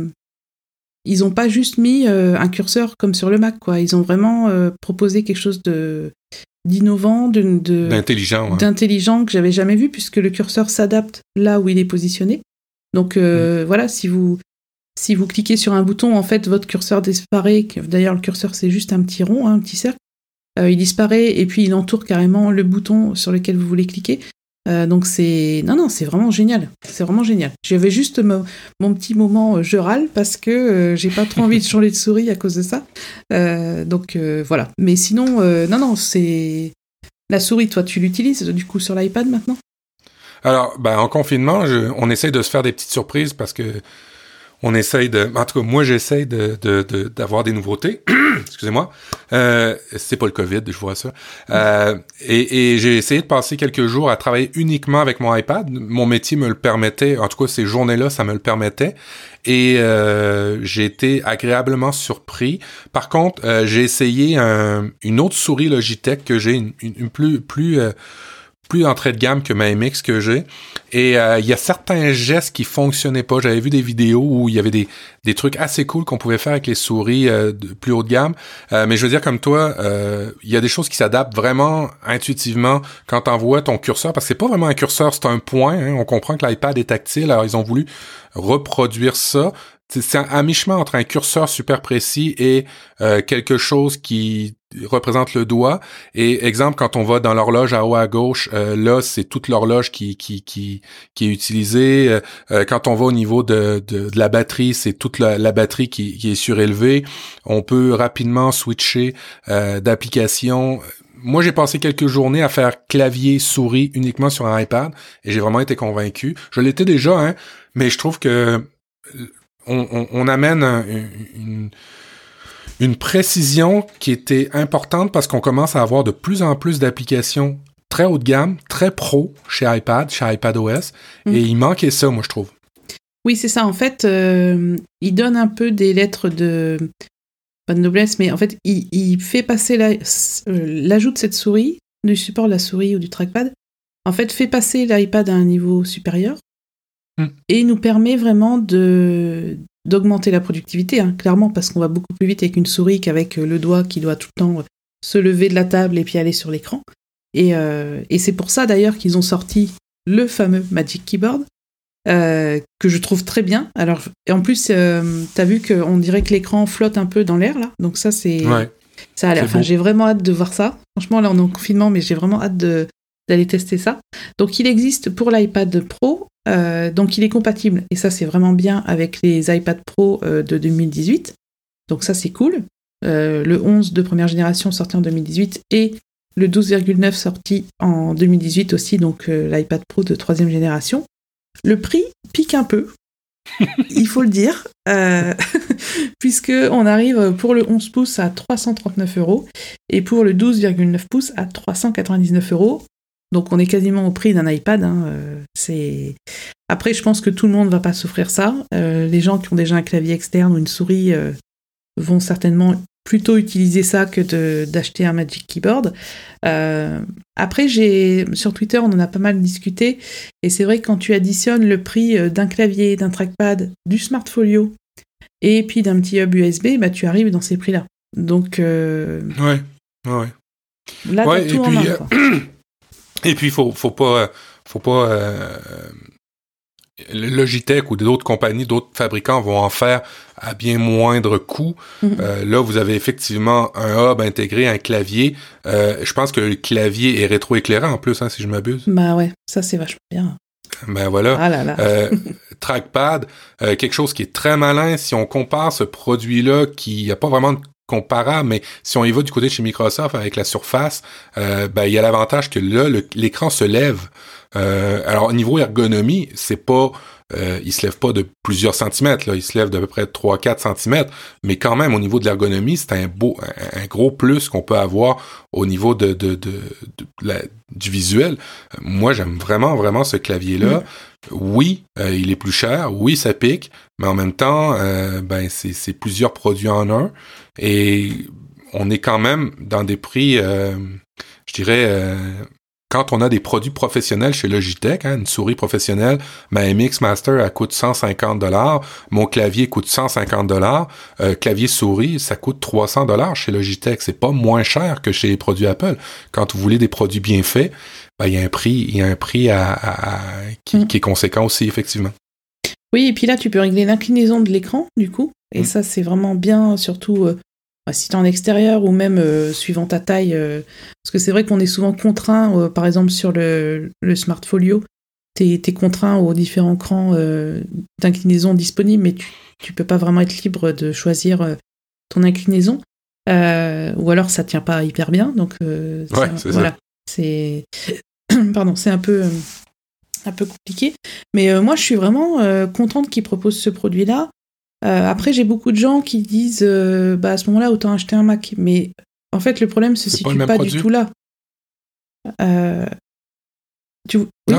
Speaker 2: ils ont pas juste mis un curseur comme sur le Mac, quoi. Ils ont vraiment proposé quelque chose d'innovant, d'intelligent que j'avais jamais vu, puisque le curseur s'adapte là où il est positionné. Donc si vous cliquez sur un bouton, en fait, votre curseur disparaît. D'ailleurs, le curseur, c'est juste un petit rond, un petit cercle. Il disparaît et puis il entoure carrément le bouton sur lequel vous voulez cliquer. Donc c'est vraiment génial. C'est vraiment génial. J'avais juste mon petit moment je râle parce que j'ai pas trop envie de changer de souris à cause de ça. Voilà. Mais sinon, c'est la souris. Toi, tu l'utilises du coup sur l'iPad maintenant?
Speaker 1: Alors, en confinement, on essaye de se faire des petites surprises parce que on essaye en tout cas, moi, j'essaye d'avoir des nouveautés. Excusez-moi. C'est pas le COVID, je vois ça. Et j'ai essayé de passer quelques jours à travailler uniquement avec mon iPad. Mon métier me le permettait. En tout cas, ces journées-là, ça me le permettait. Et j'ai été agréablement surpris. Par contre, j'ai essayé une autre souris Logitech que j'ai, une plus entrée de gamme que ma MX que j'ai. Et il y a certains gestes qui fonctionnaient pas. J'avais vu des vidéos où il y avait des trucs assez cool qu'on pouvait faire avec les souris de plus haut de gamme. Mais je veux dire, comme toi, il y a des choses qui s'adaptent vraiment intuitivement quand t'envoies ton curseur, parce que c'est pas vraiment un curseur, c'est un point. Hein. On comprend que l'iPad est tactile, alors ils ont voulu reproduire ça. C'est à mi-chemin entre un curseur super précis et quelque chose qui représente le doigt. Et exemple, quand on va dans l'horloge en haut à gauche, là, c'est toute l'horloge qui est utilisée. Quand on va au niveau de la batterie, c'est toute la batterie qui est surélevée. On peut rapidement switcher d'application. Moi, j'ai passé quelques journées à faire clavier-souris uniquement sur un iPad et j'ai vraiment été convaincu. Je l'étais déjà, hein, mais je trouve que on amène une précision qui était importante parce qu'on commence à avoir de plus en plus d'applications très haut de gamme, très pro chez iPadOS, et il manquait ça, moi, je trouve.
Speaker 2: Oui, c'est ça. En fait, il donne un peu des lettres pas de noblesse, mais en fait, il fait passer l'ajout de cette souris, du support de la souris ou du trackpad, en fait, fait passer l'iPad à un niveau supérieur et nous permet vraiment d'augmenter la productivité, hein, clairement, parce qu'on va beaucoup plus vite avec une souris qu'avec le doigt qui doit tout le temps se lever de la table et puis aller sur l'écran. Et c'est pour ça d'ailleurs qu'ils ont sorti le fameux Magic Keyboard, que je trouve très bien. Alors, et en plus, t'as vu qu'on dirait que l'écran flotte un peu dans l'air, là. Donc ça, c'est...
Speaker 1: Ouais.
Speaker 2: Ça a l'air... Enfin, j'ai vraiment hâte de voir ça. Franchement, là, on est en confinement, mais j'ai vraiment hâte d'aller tester ça. Donc, il existe pour l'iPad Pro. Donc, il est compatible. Et ça, c'est vraiment bien avec les iPad Pro de 2018. Donc ça, c'est cool. Le 11 de première génération sorti en 2018 et le 12,9 sorti en 2018 aussi, donc l'iPad Pro de troisième génération. Le prix pique un peu, il faut le dire, puisqu'on arrive pour le 11 pouces à 339 € et pour le 12,9 pouces à 399 €. Donc on est quasiment au prix d'un iPad. Après, je pense que tout le monde ne va pas s'offrir ça. Les gens qui ont déjà un clavier externe ou une souris vont certainement plutôt utiliser ça que d'acheter un Magic Keyboard. Après, sur Twitter, on en a pas mal discuté, et c'est vrai que quand tu additionnes le prix d'un clavier, d'un trackpad, du Smart Folio, et puis d'un petit hub USB, bah, tu arrives dans ces prix-là. Donc,
Speaker 1: ouais.
Speaker 2: Là,
Speaker 1: Ouais,
Speaker 2: t'as tout en main, quoi.
Speaker 1: Et puis, faut pas Logitech ou d'autres compagnies, d'autres fabricants vont en faire à bien moindre coût. Là, vous avez effectivement un hub intégré, un clavier. Je pense que le clavier est rétroéclairant en plus, si je m'abuse.
Speaker 2: Bah ouais, ça c'est vachement bien.
Speaker 1: Ben voilà.
Speaker 2: Ah là là.
Speaker 1: Trackpad, quelque chose qui est très malin. Si on compare ce produit-là, qui n'a pas vraiment de comparable, mais si on y va du côté de chez Microsoft avec la Surface, il y a l'avantage que là, l'écran se lève. Alors, au niveau ergonomie, c'est pas... il se lève pas de plusieurs centimètres, là. Il se lève d'à peu près 3-4 centimètres, mais quand même, au niveau de l'ergonomie, c'est un gros plus qu'on peut avoir au niveau du visuel. Moi, j'aime vraiment, vraiment ce clavier-là. Oui, il est plus cher. Oui, ça pique, mais en même temps, c'est plusieurs produits en un. Et on est quand même dans des prix, je dirais... quand on a des produits professionnels chez Logitech, une souris professionnelle, ma MX Master, elle coûte 150 $. Mon clavier coûte 150 $. Clavier souris, ça coûte 300 $ chez Logitech. C'est pas moins cher que chez les produits Apple. Quand vous voulez des produits bien faits, il y a un prix qui est conséquent aussi, effectivement.
Speaker 2: Oui, et puis là, tu peux régler l'inclinaison de l'écran, du coup. Et ça, c'est vraiment bien, surtout... si t'es en extérieur ou même suivant ta taille, parce que c'est vrai qu'on est souvent contraint, par exemple sur le Smart Folio, t'es contraint aux différents crans d'inclinaison disponibles, mais tu peux pas vraiment être libre de choisir ton inclinaison, ou alors ça tient pas hyper bien, donc voilà, c'est pardon, c'est un peu compliqué, mais moi je suis vraiment contente qu'ils proposent ce produit-là. Après, j'ai beaucoup de gens qui disent à ce moment-là, autant acheter un Mac. Mais en fait, le problème se situe pas du tout là. Oui.
Speaker 1: Non,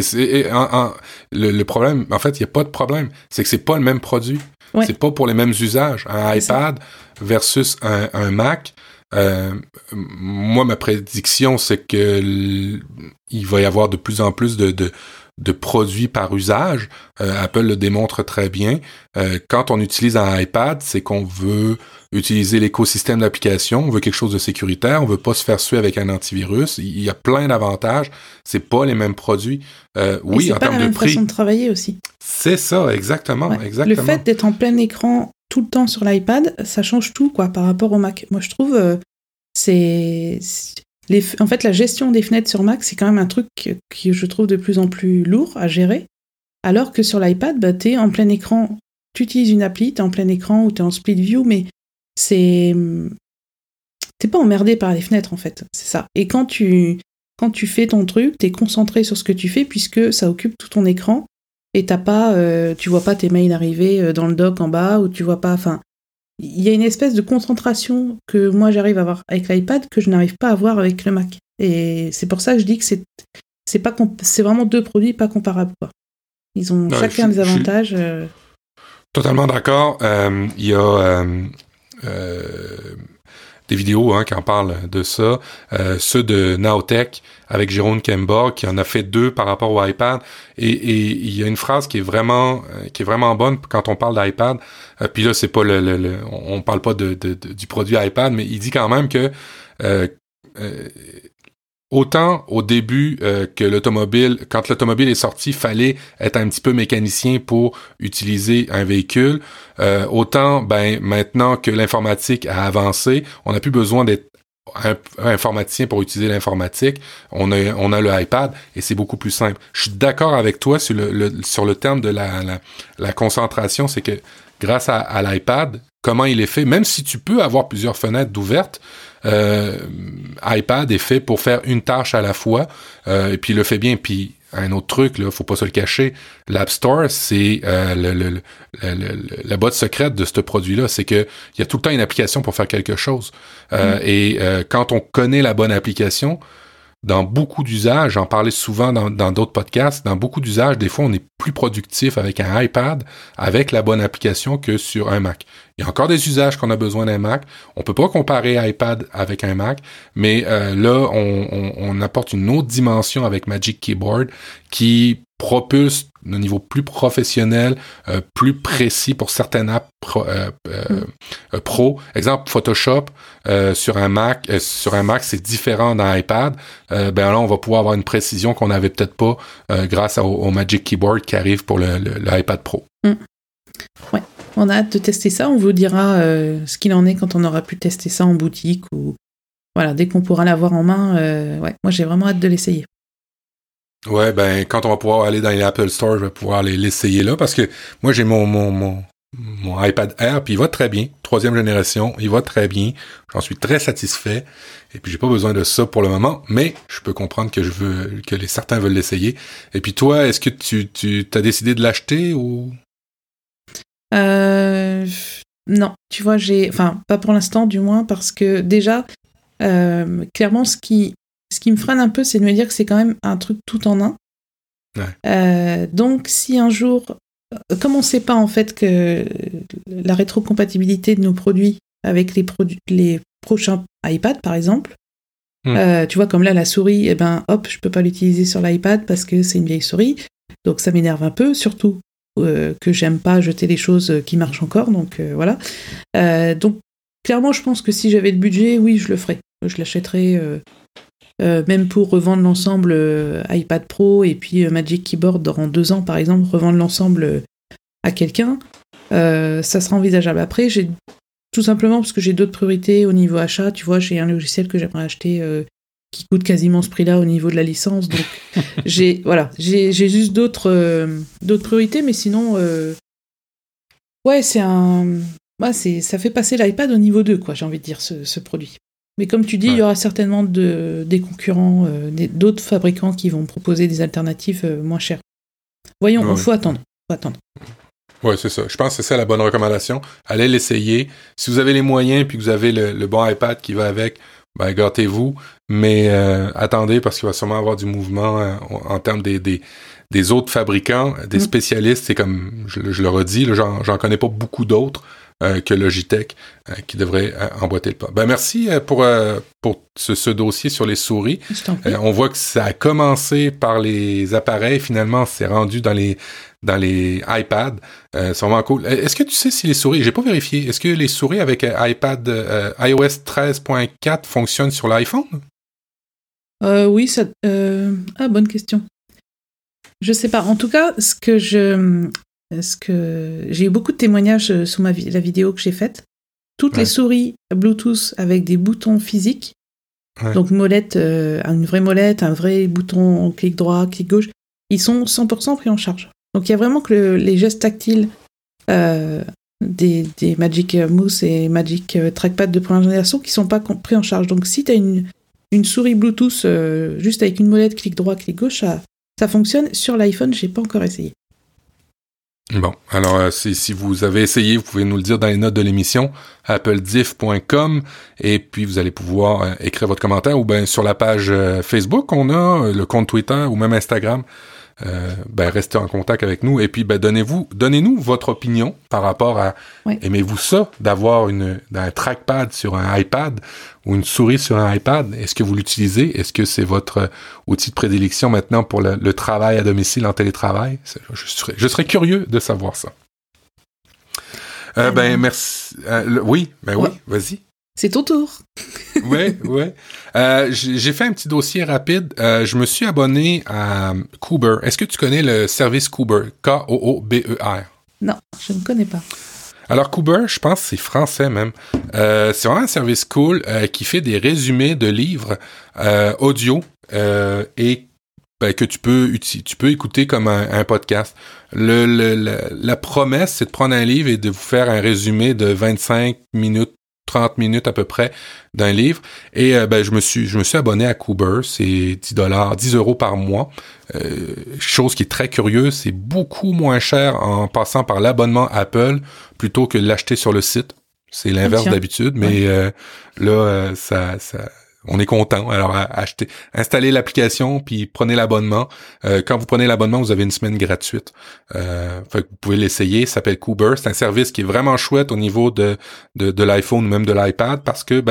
Speaker 1: le problème, en fait, il n'y a pas de problème. C'est que c'est pas le même produit. Ouais. C'est pas pour les mêmes usages. Un iPad versus un Mac. Moi, ma prédiction, c'est que il va y avoir de plus en plus de produits par usage. Apple le démontre très bien. Quand on utilise un iPad, c'est qu'on veut utiliser l'écosystème d'applications, on veut quelque chose de sécuritaire, on veut pas se faire suer avec un antivirus. Il y a plein d'avantages. C'est pas les mêmes produits. Oui, en termes de prix. C'est pas la même façon
Speaker 2: de travailler aussi.
Speaker 1: C'est ça, exactement,
Speaker 2: ouais.
Speaker 1: exactement.
Speaker 2: Le fait d'être en plein écran tout le temps sur l'iPad, ça change tout, quoi, par rapport au Mac. Moi, je trouve, en fait, la gestion des fenêtres sur Mac, c'est quand même un truc que je trouve de plus en plus lourd à gérer. Alors que sur l'iPad, t'es en plein écran, tu utilises une appli, t'es en plein écran ou t'es en split view, mais t'es pas emmerdé par les fenêtres, en fait. C'est ça. Et quand tu fais ton truc, t'es concentré sur ce que tu fais puisque ça occupe tout ton écran et tu vois pas tes mails arriver dans le dock en bas ou tu vois pas, enfin, il y a une espèce de concentration que moi j'arrive à avoir avec l'iPad que je n'arrive pas à avoir avec le Mac. Et c'est pour ça que je dis que c'est vraiment deux produits pas comparables, quoi. Ils ont chacun des avantages.
Speaker 1: Totalement d'accord. Il y a des vidéos qui en parlent de ça. Ceux de Nowtech avec Jérôme Kemba qui en a fait 2 par rapport au iPad. Et il y a une phrase qui est vraiment bonne quand on parle d'iPad. Puis là, c'est pas on parle pas du produit iPad, mais il dit quand même que autant au début que quand l'automobile est sortie, fallait être un petit peu mécanicien pour utiliser un véhicule. Autant, maintenant que l'informatique a avancé, on n'a plus besoin d'être un informaticien pour utiliser l'informatique. On a le iPad et c'est beaucoup plus simple. Je suis d'accord avec toi sur le terme de la concentration, c'est que grâce à l'iPad, comment il est fait, même si tu peux avoir plusieurs fenêtres d'ouvertes, iPad est fait pour faire une tâche à la fois, et puis il le fait bien. Puis un autre truc, là, faut pas se le cacher, l'App Store, c'est la boîte secrète de ce produit-là, c'est que il y a tout le temps une application pour faire quelque chose. Et quand on connaît la bonne application, dans beaucoup d'usages, j'en parlais souvent dans d'autres podcasts, dans beaucoup d'usages, des fois, on est plus productif avec un iPad, avec la bonne application que sur un Mac. Il y a encore des usages qu'on a besoin d'un Mac. On peut pas comparer iPad avec un Mac, mais là, on apporte une autre dimension avec Magic Keyboard qui propulse au niveau plus professionnel, plus précis pour certaines apps pro. Exemple, Photoshop sur un Mac, c'est différent d'un iPad. Là, on va pouvoir avoir une précision qu'on n'avait peut-être pas grâce au Magic Keyboard qui arrive pour l'iPad Pro.
Speaker 2: Ouais, on a hâte de tester ça. On vous dira ce qu'il en est quand on aura pu tester ça en boutique ou voilà, dès qu'on pourra l'avoir en main. Moi, j'ai vraiment hâte de l'essayer.
Speaker 1: Ouais, quand on va pouvoir aller dans les Apple Store, je vais pouvoir l'essayer là, parce que moi, j'ai mon iPad Air, puis il va très bien. 3e génération, il va très bien. J'en suis très satisfait. Et puis, j'ai pas besoin de ça pour le moment, mais je peux comprendre que certains veulent l'essayer. Et puis toi, est-ce que tu t'as décidé de l'acheter ou?
Speaker 2: Non, tu vois, pas pour l'instant, du moins, parce que déjà, clairement, ce qui me freine un peu, c'est de me dire que c'est quand même un truc tout en un. Ouais. Donc, si un jour, comme on ne sait pas en fait que la rétrocompatibilité de nos produits avec les prochains iPad, par exemple, tu vois, comme là, la souris, je peux pas l'utiliser sur l'iPad parce que c'est une vieille souris, donc ça m'énerve un peu, surtout que j'aime pas jeter les choses qui marchent encore, donc voilà. Donc, clairement, je pense que si j'avais le budget, oui, je le ferais. Je l'achèterais... même pour revendre l'ensemble iPad Pro et puis Magic Keyboard dans 2 ans, par exemple, revendre l'ensemble à quelqu'un, ça sera envisageable. Après, tout simplement parce que j'ai d'autres priorités au niveau achat. Tu vois, j'ai un logiciel que j'aimerais acheter qui coûte quasiment ce prix-là au niveau de la licence. Donc, j'ai juste d'autres priorités, mais sinon, ça fait passer l'iPad au niveau 2, quoi, j'ai envie de dire, ce produit. Mais comme tu dis, il y aura certainement des concurrents, d'autres fabricants qui vont proposer des alternatives moins chères. Voyons, faut attendre.
Speaker 1: Oui, c'est ça. Je pense que c'est ça la bonne recommandation. Allez l'essayer. Si vous avez les moyens puis que vous avez le bon iPad qui va avec, gâtez-vous. Mais attendez, parce qu'il va sûrement avoir du mouvement en termes des autres fabricants, des spécialistes. C'est comme je le redis, là, j'en connais pas beaucoup d'autres que Logitech qui devrait emboîter le pas. Merci pour ce dossier sur les souris. On voit que ça a commencé par les appareils, finalement c'est rendu dans les iPads. C'est vraiment cool. Est-ce que tu sais si les souris, j'ai pas vérifié, est-ce que les souris avec iPad iOS 13.4 fonctionnent sur l'iPhone?
Speaker 2: Oui, ça... bonne question. Je sais pas. En tout cas, j'ai eu beaucoup de témoignages sous la vidéo que j'ai faite. Toutes les souris Bluetooth avec des boutons physiques, donc molette, une vraie molette, un vrai bouton clic droit, clic gauche, ils sont 100% pris en charge. Donc il y a vraiment que les gestes tactiles des Magic Mouse et Magic Trackpad de première génération qui sont pas pris en charge. Donc si tu as une souris Bluetooth juste avec une molette clic droit, clic gauche, ça fonctionne. Sur l'iPhone, j'ai pas encore essayé.
Speaker 1: Bon, alors si vous avez essayé, vous pouvez nous le dire dans les notes de l'émission, applediff.com, et puis vous allez pouvoir écrire votre commentaire, ou bien sur la page Facebook, on a le compte Twitter ou même Instagram, restez en contact avec nous. Et puis, donnez-nous votre opinion par rapport à, aimez-vous ça, d'avoir un trackpad sur un iPad ou une souris sur un iPad? Est-ce que vous l'utilisez? Est-ce que c'est votre outil de prédilection maintenant pour le travail à domicile en télétravail? Je serais curieux de savoir ça. Merci. Oui, vas-y.
Speaker 2: C'est ton tour.
Speaker 1: Ouais. J'ai fait un petit dossier rapide. Je me suis abonné à Coober. Est-ce que tu connais le service Coober? K-O-O-B-E-R.
Speaker 2: Non, je ne connais pas.
Speaker 1: Alors Coober, je pense que c'est français même. C'est vraiment un service cool qui fait des résumés de livres audio et que tu peux écouter comme un podcast. La promesse, c'est de prendre un livre et de vous faire un résumé de 25 minutes, 30 minutes à peu près d'un livre. Et je me suis abonné à Coober. C'est 10 € par mois. Chose qui est très curieuse, c'est beaucoup moins cher en passant par l'abonnement Apple plutôt que de l'acheter sur le site. C'est l'inverse d'habitude, mais ça on est content. Alors, installez l'application, puis prenez l'abonnement. Quand vous prenez l'abonnement, vous avez une semaine gratuite. Fait que vous pouvez l'essayer. Ça s'appelle Coober. C'est un service qui est vraiment chouette au niveau de l'iPhone ou même de l'iPad parce que,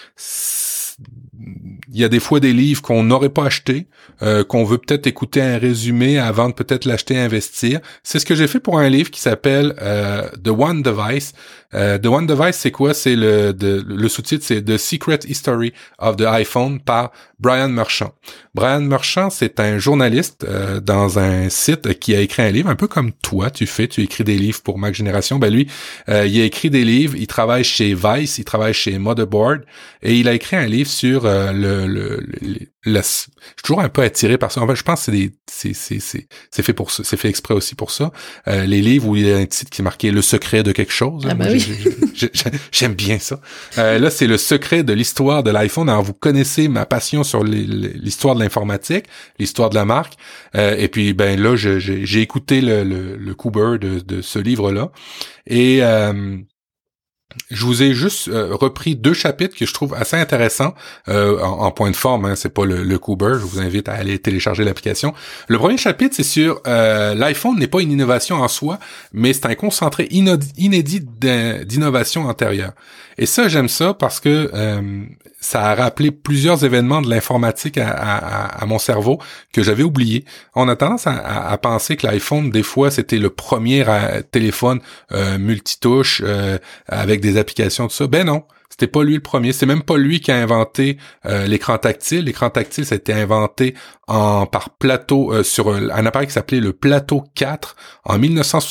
Speaker 1: il y a des fois des livres qu'on n'aurait pas achetés, qu'on veut peut-être écouter un résumé avant de peut-être l'acheter et investir. C'est ce que j'ai fait pour un livre qui s'appelle The One Device. The One Device, c'est quoi? C'est le sous-titre, c'est The Secret History of the iPhone par Brian Merchant. Brian Merchant, c'est un journaliste dans un site qui a écrit un livre, un peu comme toi, tu écris des livres pour Mac Génération. Lui, il a écrit des livres, il travaille chez Vice, il travaille chez Motherboard, et il a écrit un livre sur je suis toujours un peu attiré par ça. En fait, je pense que c'est fait pour ça, c'est fait exprès aussi pour ça. Les livres où il y a un titre qui est marqué Le secret de quelque chose. J'aime bien ça. Là, c'est Le secret de l'histoire de l'iPhone. Alors, vous connaissez ma passion sur l'histoire de l'informatique, l'histoire de la marque. Et puis, là, j'ai écouté le Coober de ce livre-là. Et je vous ai juste repris 2 chapitres que je trouve assez intéressants en point de forme. Hein, c'est pas le Coober. Je vous invite à aller télécharger l'application. Le premier chapitre, c'est sur l'iPhone n'est pas une innovation en soi, mais c'est un concentré inédit d'innovation antérieure. Et ça, j'aime ça parce que ça a rappelé plusieurs événements de l'informatique à mon cerveau que j'avais oublié. On a tendance à penser que l'iPhone, des fois, c'était le premier téléphone multitouche avec des applications, tout ça. Ben non, c'était pas lui le premier. C'est même pas lui qui a inventé l'écran tactile. L'écran tactile, ça a été inventé par plateau sur un appareil qui s'appelait le Plateau 4 en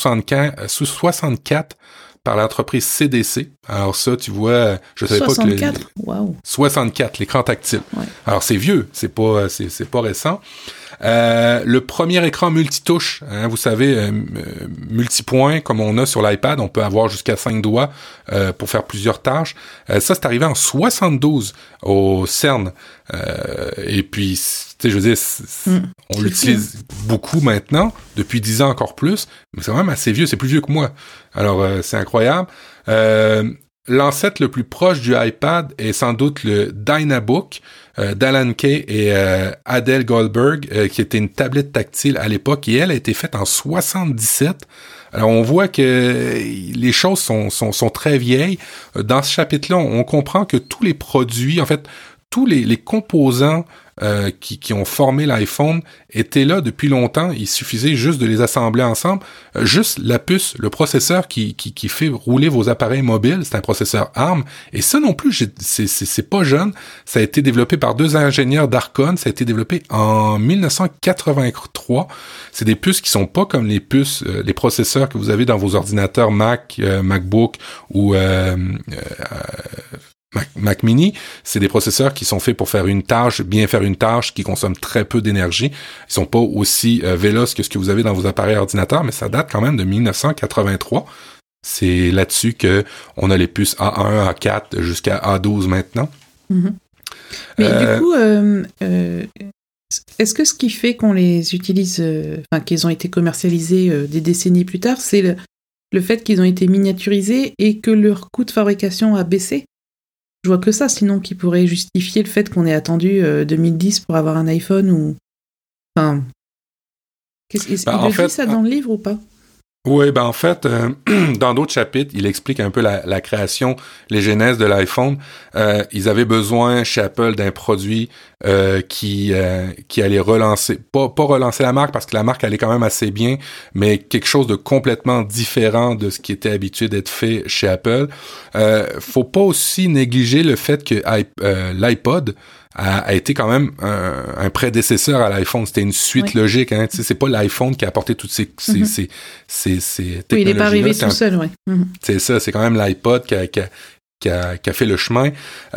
Speaker 1: 1964 par l'entreprise CDC. Alors ça, tu vois, je savais
Speaker 2: 64?
Speaker 1: Pas que
Speaker 2: 64,
Speaker 1: l'écran tactile.
Speaker 2: Ouais.
Speaker 1: Alors c'est vieux, c'est pas récent. Le premier écran multitouche, hein, vous savez, multipoint, comme on a sur l'iPad, on peut avoir jusqu'à 5 doigts pour faire plusieurs tâches. Ça, c'est arrivé en 72 au CERN. Et puis, tu sais, je veux dire, on l'utilise beaucoup maintenant, depuis 10 ans encore plus, mais c'est quand même assez vieux, c'est plus vieux que moi. Alors, c'est incroyable. L'ancêtre le plus proche du iPad est sans doute le Dynabook d'Alan Kay et Adele Goldberg, qui était une tablette tactile à l'époque, et elle a été faite en 77. Alors, on voit que les choses sont très vieilles. Dans ce chapitre-là, on comprend que tous les produits, en fait, tous les composants qui ont formé l'iPhone étaient là depuis longtemps. Il suffisait juste de les assembler ensemble. Juste la puce, le processeur qui fait rouler vos appareils mobiles, c'est un processeur ARM. Et ça non plus, c'est pas jeune. Ça a été développé par 2 ingénieurs d'Arconne. Ça a été développé en 1983. C'est des puces qui sont pas comme les puces, les processeurs que vous avez dans vos ordinateurs Mac, MacBook ou Mac Mini. C'est des processeurs qui sont faits pour bien faire une tâche, qui consomment très peu d'énergie. Ils sont pas aussi véloces que ce que vous avez dans vos appareils ordinateurs, mais ça date quand même de 1983. C'est là-dessus que on a les puces A1, A4 jusqu'à A12 maintenant.
Speaker 2: Mm-hmm. Mais du coup, est-ce que ce qui fait qu'on les utilise, qu'ils ont été commercialisés des décennies plus tard, c'est le fait qu'ils ont été miniaturisés et que leur coût de fabrication a baissé? Je vois que ça, sinon, qui pourrait justifier le fait qu'on ait attendu 2010 pour avoir un iPhone ou... Enfin... Il dit ça dans le livre ou pas?
Speaker 1: Oui, en fait, dans d'autres chapitres, il explique un peu la création, les genèses de l'iPhone. Ils avaient besoin chez Apple d'un produit qui allait relancer, pas relancer la marque parce que la marque allait quand même assez bien, mais quelque chose de complètement différent de ce qui était habitué d'être fait chez Apple. Faut pas aussi négliger le fait que l'iPod a été quand même un prédécesseur à l'iPhone. C'était une suite logique. Hein. Tu sais, c'est pas l'iPhone qui a apporté toutes ces technologies.
Speaker 2: Oui, il n'est pas arrivé tout seul, oui.
Speaker 1: C'est ça, c'est quand même l'iPod qui a fait le chemin.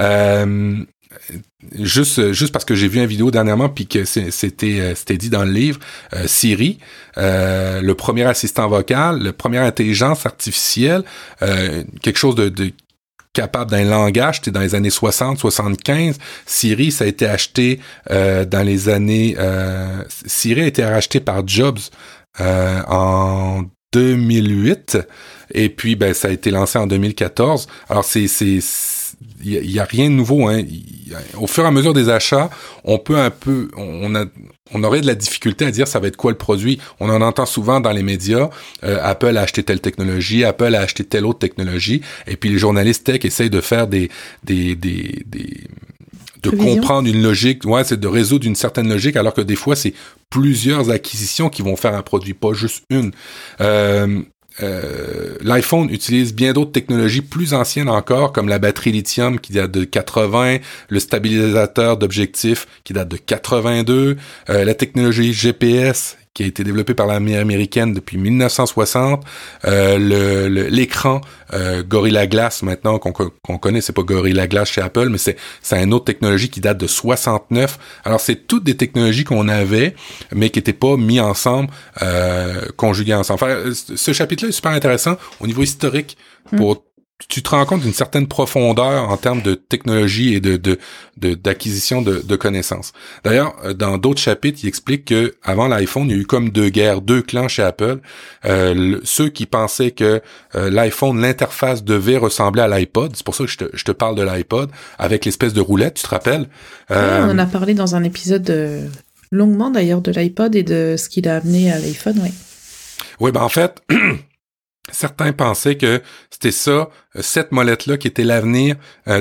Speaker 1: Juste parce que j'ai vu une vidéo dernièrement puis que c'était dit dans le livre, Siri, le premier assistant vocal, le première intelligence artificielle, quelque chose de capable d'un langage, c'était dans les années 60, 75. Siri, ça a été acheté dans les années... Siri a été racheté par Jobs en 2008. Et puis, ça a été lancé en 2014. Alors, il y a rien de nouveau, hein. Au fur et à mesure des achats, on aurait de la difficulté à dire ça va être quoi le produit. On en entend souvent dans les médias. Apple a acheté telle technologie, Apple a acheté telle autre technologie, et puis les journalistes tech essayent de faire de comprendre une logique, c'est de résoudre une certaine logique, alors que des fois c'est plusieurs acquisitions qui vont faire un produit, pas juste une. L'iPhone utilise bien d'autres technologies plus anciennes encore, comme la batterie lithium qui date de 80, le stabilisateur d'objectifs qui date de 82, la technologie GPS qui a été développée par l'armée américaine depuis 1960, l'écran Gorilla Glass maintenant qu'on connaît, c'est pas Gorilla Glass chez Apple, mais c'est une autre technologie qui date de 69. Alors c'est toutes des technologies qu'on avait, mais qui étaient pas mis ensemble, conjuguées ensemble. Enfin, ce chapitre-là est super intéressant au niveau historique pour tu te rends compte d'une certaine profondeur en termes de technologie et d'acquisition de connaissances. D'ailleurs, dans d'autres chapitres, il explique que avant l'iPhone, il y a eu comme deux clans chez Apple. Ceux qui pensaient que l'iPhone, l'interface devait ressembler à l'iPod. C'est pour ça que je te parle de l'iPod avec l'espèce de roulette, tu te rappelles?
Speaker 2: On en a parlé dans un épisode longuement d'ailleurs de l'iPod et de ce qu'il a amené à l'iPhone, oui.
Speaker 1: Oui, en fait... Certains pensaient que c'était cette molette-là qui était l'avenir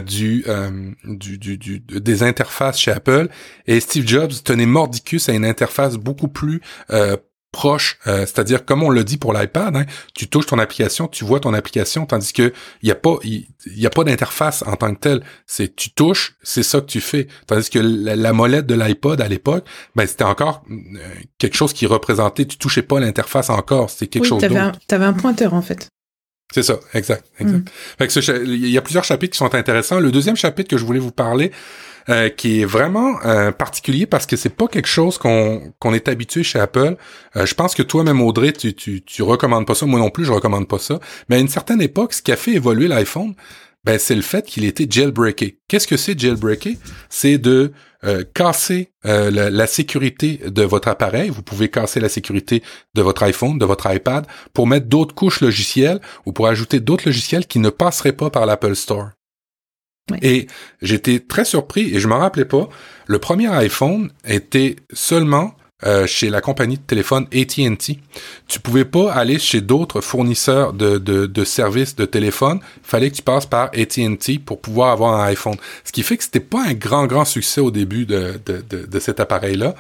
Speaker 1: des interfaces chez Apple. Et Steve Jobs tenait mordicus à une interface beaucoup plus proche, c'est-à-dire comme on l'a dit pour l'iPad, hein, tu touches ton application, tu vois ton application, tandis que il y a pas d'interface en tant que telle. C'est tu touches, c'est ça que tu fais. Tandis que la molette de l'iPod à l'époque, c'était encore quelque chose qui représentait, tu touchais pas l'interface encore, c'était quelque chose d'autre.
Speaker 2: T'avais un pointeur en fait.
Speaker 1: C'est ça, exact. Fait que il y a plusieurs chapitres qui sont intéressants. Le deuxième chapitre que je voulais vous parler, qui est vraiment particulier parce que c'est pas quelque chose qu'on est habitué chez Apple. Je pense que toi-même, Audrey, tu recommandes pas ça. Moi non plus, je recommande pas ça. Mais à une certaine époque, ce qui a fait évoluer l'iPhone, c'est le fait qu'il était jailbreaké. Qu'est-ce que c'est jailbreaké? C'est de casser la sécurité de votre appareil. Vous pouvez casser la sécurité de votre iPhone, de votre iPad, pour mettre d'autres couches logicielles ou pour ajouter d'autres logiciels qui ne passeraient pas par l'Apple Store. Oui. Et j'étais très surpris et je m'en rappelais pas. Le premier iPhone était seulement chez la compagnie de téléphone AT&T. Tu pouvais pas aller chez d'autres fournisseurs de services de téléphone. Fallait que tu passes par AT&T pour pouvoir avoir un iPhone. Ce qui fait que c'était pas un grand succès au début de cet appareil-là.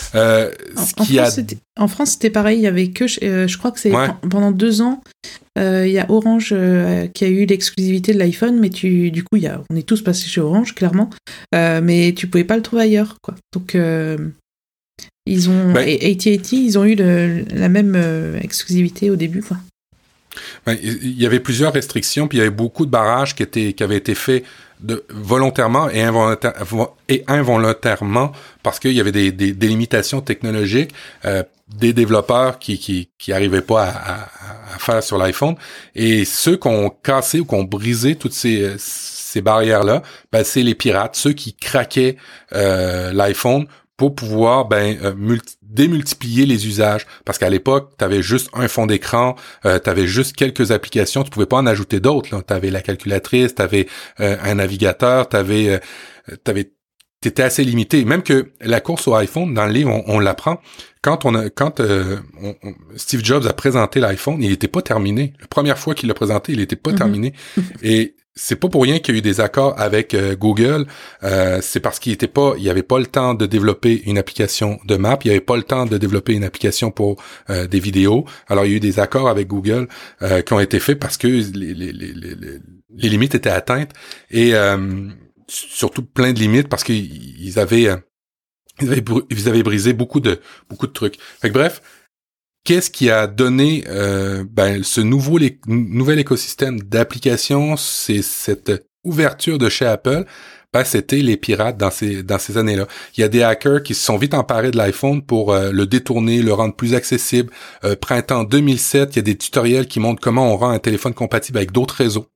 Speaker 2: En France, c'était pareil. Il y avait que, je crois que c'est pendant 2 ans, il y a Orange qui a eu l'exclusivité de l'iPhone, mais du coup, on est tous passés chez Orange, clairement. Mais tu pouvais pas le trouver ailleurs, quoi. Donc ils ont AT&T, ils ont eu la même exclusivité au début, quoi.
Speaker 1: Il y avait plusieurs restrictions, puis il y avait beaucoup de barrages qui avaient été faits volontairement et involontairement parce qu'il y avait des limitations technologiques, des développeurs qui arrivaient pas à faire sur l'iPhone, et ceux qui ont cassé ou qui ont brisé toutes ces barrières-là, c'est les pirates, ceux qui craquaient l'iPhone pour pouvoir démultiplier les usages. Parce qu'à l'époque, tu avais juste un fond d'écran, tu avais juste quelques applications, tu pouvais pas en ajouter d'autres. Tu avais la calculatrice, tu avais un navigateur, tu avais t'étais assez limité. Même que la course au iPhone, dans le livre, on l'apprend. Quand Steve Jobs a présenté l'iPhone, il était pas terminé. La première fois qu'il l'a présenté, il était pas terminé. Et c'est pas pour rien qu'il y a eu des accords avec Google. C'est parce qu'il y avait pas le temps de développer une application de map, il y avait pas le temps de développer une application pour des vidéos. Alors il y a eu des accords avec Google qui ont été faits parce que les limites étaient atteintes et surtout plein de limites parce qu'ils avaient brisé beaucoup de trucs. Fait que bref, qu'est-ce qui a donné ce nouvel écosystème d'applications, c'est cette ouverture de chez Apple, c'était les pirates dans ces années-là. Il y a des hackers qui se sont vite emparés de l'iPhone pour le détourner, le rendre plus accessible. Printemps 2007, il y a des tutoriels qui montrent comment on rend un téléphone compatible avec d'autres réseaux.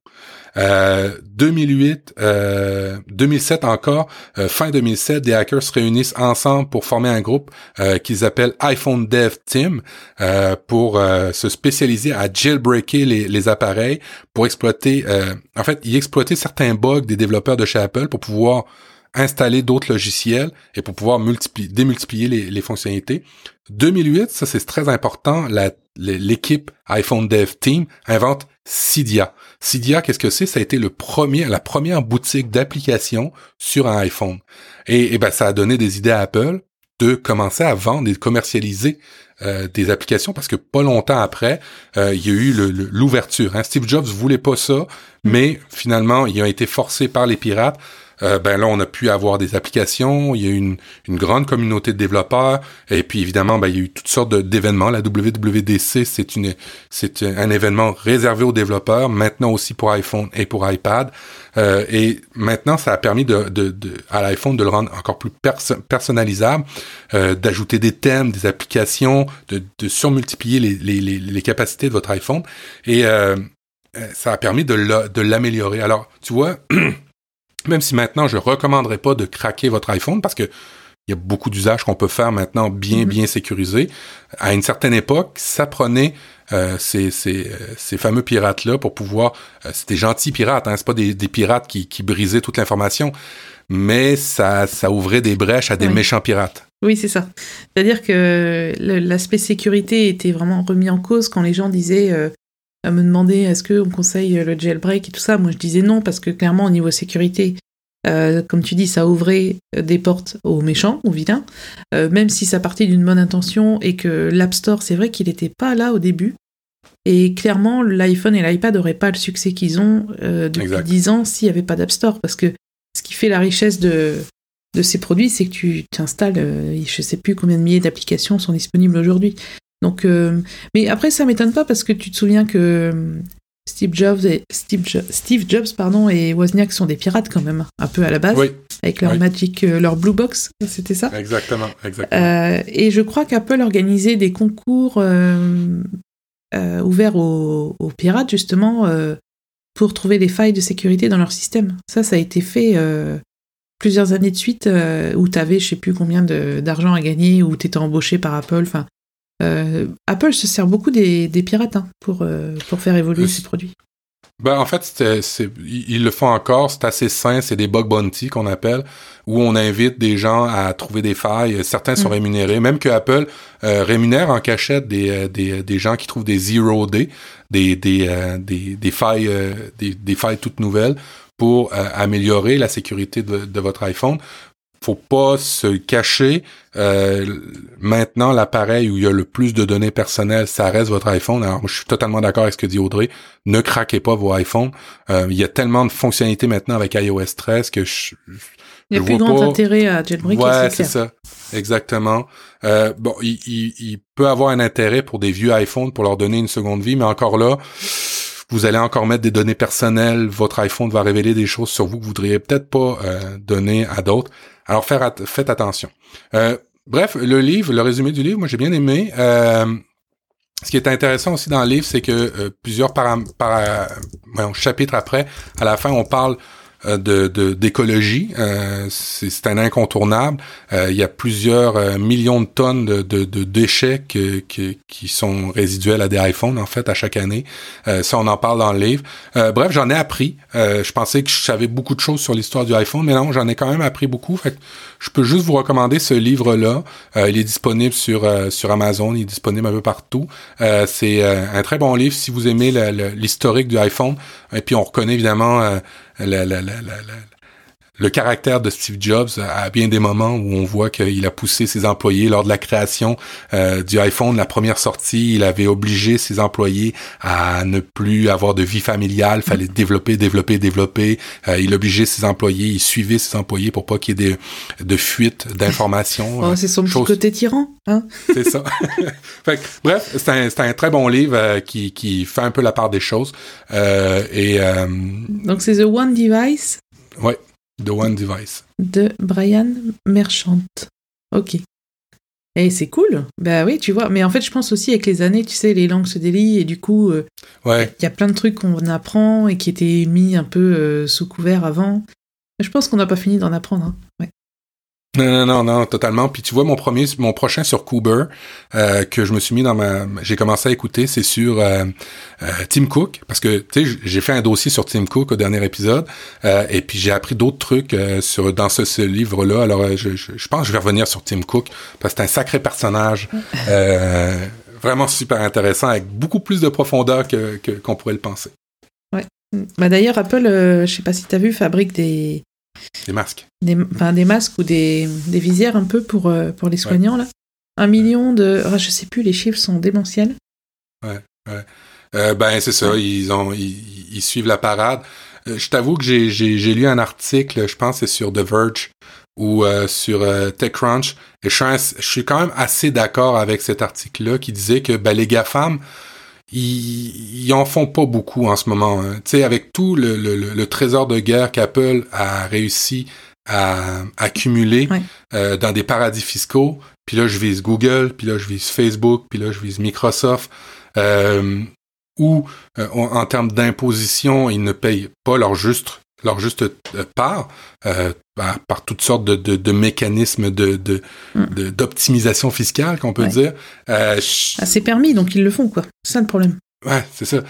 Speaker 1: 2007 encore, fin 2007, des hackers se réunissent ensemble pour former un groupe qu'ils appellent iPhone Dev Team pour se spécialiser à jailbreaker les appareils pour exploiter, ils exploitaient certains bugs des développeurs de chez Apple pour pouvoir installer d'autres logiciels et pour pouvoir démultiplier les fonctionnalités. 2008, ça c'est très important, l'équipe iPhone Dev Team invente Cydia. Cydia, qu'est-ce que c'est? Ça a été la première boutique d'applications sur un iPhone. Et ça a donné des idées à Apple de commencer à vendre et de commercialiser des applications parce que pas longtemps après, il y a eu l'ouverture. Steve Jobs voulait pas ça, mais finalement, il a été forcé par les pirates. Là, on a pu avoir des applications, il y a eu une grande communauté de développeurs, et puis évidemment, il y a eu toutes sortes d'événements. La WWDC, c'est un événement réservé aux développeurs, maintenant aussi pour iPhone et pour iPad. Et maintenant, ça a permis à l'iPhone de le rendre encore plus personnalisable, d'ajouter des thèmes, des applications, de surmultiplier les capacités de votre iPhone, et ça a permis de l'améliorer. Alors, tu vois. Même si maintenant, je recommanderais pas de craquer votre iPhone parce que il y a beaucoup d'usages qu'on peut faire maintenant bien sécurisés. À une certaine époque, ça prenait ces fameux pirates-là pour pouvoir... c'était gentils pirates, c'est pas des pirates qui brisaient toute l'information, mais ça ouvrait des brèches à des méchants pirates.
Speaker 2: Oui, c'est ça. C'est-à-dire que l'aspect sécurité était vraiment remis en cause quand les gens disaient... à me demander est-ce qu'on conseille le jailbreak et tout ça. Moi, je disais non, parce que clairement, au niveau sécurité, comme tu dis, ça ouvrait des portes aux méchants, aux vilains, même si ça partait d'une bonne intention et que l'App Store, c'est vrai qu'il n'était pas là au début. Et clairement, l'iPhone et l'iPad n'auraient pas le succès qu'ils ont depuis 10 ans s'il n'y avait pas d'App Store. Parce que ce qui fait la richesse de ces produits, c'est que tu t'installes, je ne sais plus combien de milliers d'applications sont disponibles aujourd'hui. Donc, mais après, ça m'étonne pas parce que tu te souviens que Steve Jobs et Wozniak sont des pirates quand même, un peu à la base, avec leur Magic, leur Blue Box, c'était ça.
Speaker 1: Exactement.
Speaker 2: Et je crois qu'Apple organisait des concours ouverts aux pirates justement pour trouver des failles de sécurité dans leur système. Ça a été fait plusieurs années de suite où t'avais, je sais plus combien d'argent à gagner, où t'étais embauché par Apple, enfin. Apple se sert beaucoup des pirates pour faire évoluer ses produits.
Speaker 1: En fait, ils le font encore, c'est assez sain, c'est des bug bounty qu'on appelle, où on invite des gens à trouver des failles, certains sont rémunérés, même que Apple rémunère en cachette des gens qui trouvent des zero day, des failles toutes nouvelles pour améliorer la sécurité de votre iPhone. Faut pas se cacher. Maintenant, l'appareil où il y a le plus de données personnelles, ça reste votre iPhone. Alors, je suis totalement d'accord avec ce que dit Audrey. Ne craquez pas vos iPhones. Il y a tellement de fonctionnalités maintenant avec iOS 13 que
Speaker 2: il y a plus grand intérêt à jailbreaker.
Speaker 1: Ouais, c'est ça. Exactement. Il peut avoir un intérêt pour des vieux iPhones pour leur donner une seconde vie, mais encore là, vous allez encore mettre des données personnelles. Votre iPhone va révéler des choses sur vous que vous voudriez peut-être pas donner à d'autres. Alors, faites attention. Bref, le résumé du livre, moi, j'ai bien aimé. Ce qui est intéressant aussi dans le livre, c'est que plusieurs chapitres après, à la fin, on parle d'écologie. C'est un incontournable. Il y a plusieurs millions de tonnes de déchets qui sont résiduels à des iPhones, en fait, à chaque année. Ça, on en parle dans le livre. Bref, j'en ai appris. Je pensais que je savais beaucoup de choses sur l'histoire du iPhone, mais non, j'en ai quand même appris beaucoup. Fait que je peux juste vous recommander ce livre-là. Il est disponible sur Amazon, il est disponible un peu partout. C'est un très bon livre si vous aimez l'historique du iPhone. Et puis on reconnaît évidemment le caractère de Steve Jobs à bien des moments où on voit qu'il a poussé ses employés lors de la création du iPhone, la première sortie, il avait obligé ses employés à ne plus avoir de vie familiale, fallait développer. Il obligeait ses employés, il suivait ses employés pour pas qu'il y ait de fuite d'informations.
Speaker 2: C'est son petit côté tyran, hein.
Speaker 1: C'est ça. Fait que, bref, c'est un très bon livre qui fait un peu la part des choses.
Speaker 2: Donc c'est The One Device.
Speaker 1: Ouais. The One Device.
Speaker 2: De Brian Merchant. Ok. Et c'est cool. Bah oui, tu vois. Mais en fait, je pense aussi avec les années, tu sais, les langues se délient et du coup, il y a plein de trucs qu'on apprend et qui étaient mis un peu sous couvert avant. Je pense qu'on n'a pas fini d'en apprendre. Hein. Ouais.
Speaker 1: Non, totalement. Puis tu vois, mon prochain sur Kuber, que je me suis mis j'ai commencé à écouter, c'est sur Tim Cook, parce que tu sais, j'ai fait un dossier sur Tim Cook au dernier épisode, et puis j'ai appris d'autres trucs dans ce livre-là. Alors je pense que je vais revenir sur Tim Cook, parce que c'est un sacré personnage, vraiment super intéressant, avec beaucoup plus de profondeur qu'on pourrait le penser.
Speaker 2: Ouais. Bah d'ailleurs, Apple, je sais pas si t'as vu, fabrique des
Speaker 1: masques.
Speaker 2: Des masques ou des visières un peu pour les soignants, là. 1 million de... je sais plus, les chiffres sont démentiels.
Speaker 1: Ouais. C'est ça, ils suivent la parade. Je t'avoue que j'ai lu un article, je pense que c'est sur The Verge ou sur TechCrunch, et je suis quand même assez d'accord avec cet article-là qui disait que les GAFAM, ils en font pas beaucoup en ce moment. Hein. Tu sais, avec tout le trésor de guerre qu'Apple a réussi à accumuler dans des paradis fiscaux, puis là je vise Google, puis là je vise Facebook, puis là je vise Microsoft, où en termes d'imposition, ils ne payent pas leur juste part par toutes sortes de mécanismes d'optimisation fiscale qu'on peut dire.
Speaker 2: C'est permis, donc ils le font, quoi. C'est ça le problème.
Speaker 1: Ouais, c'est ça.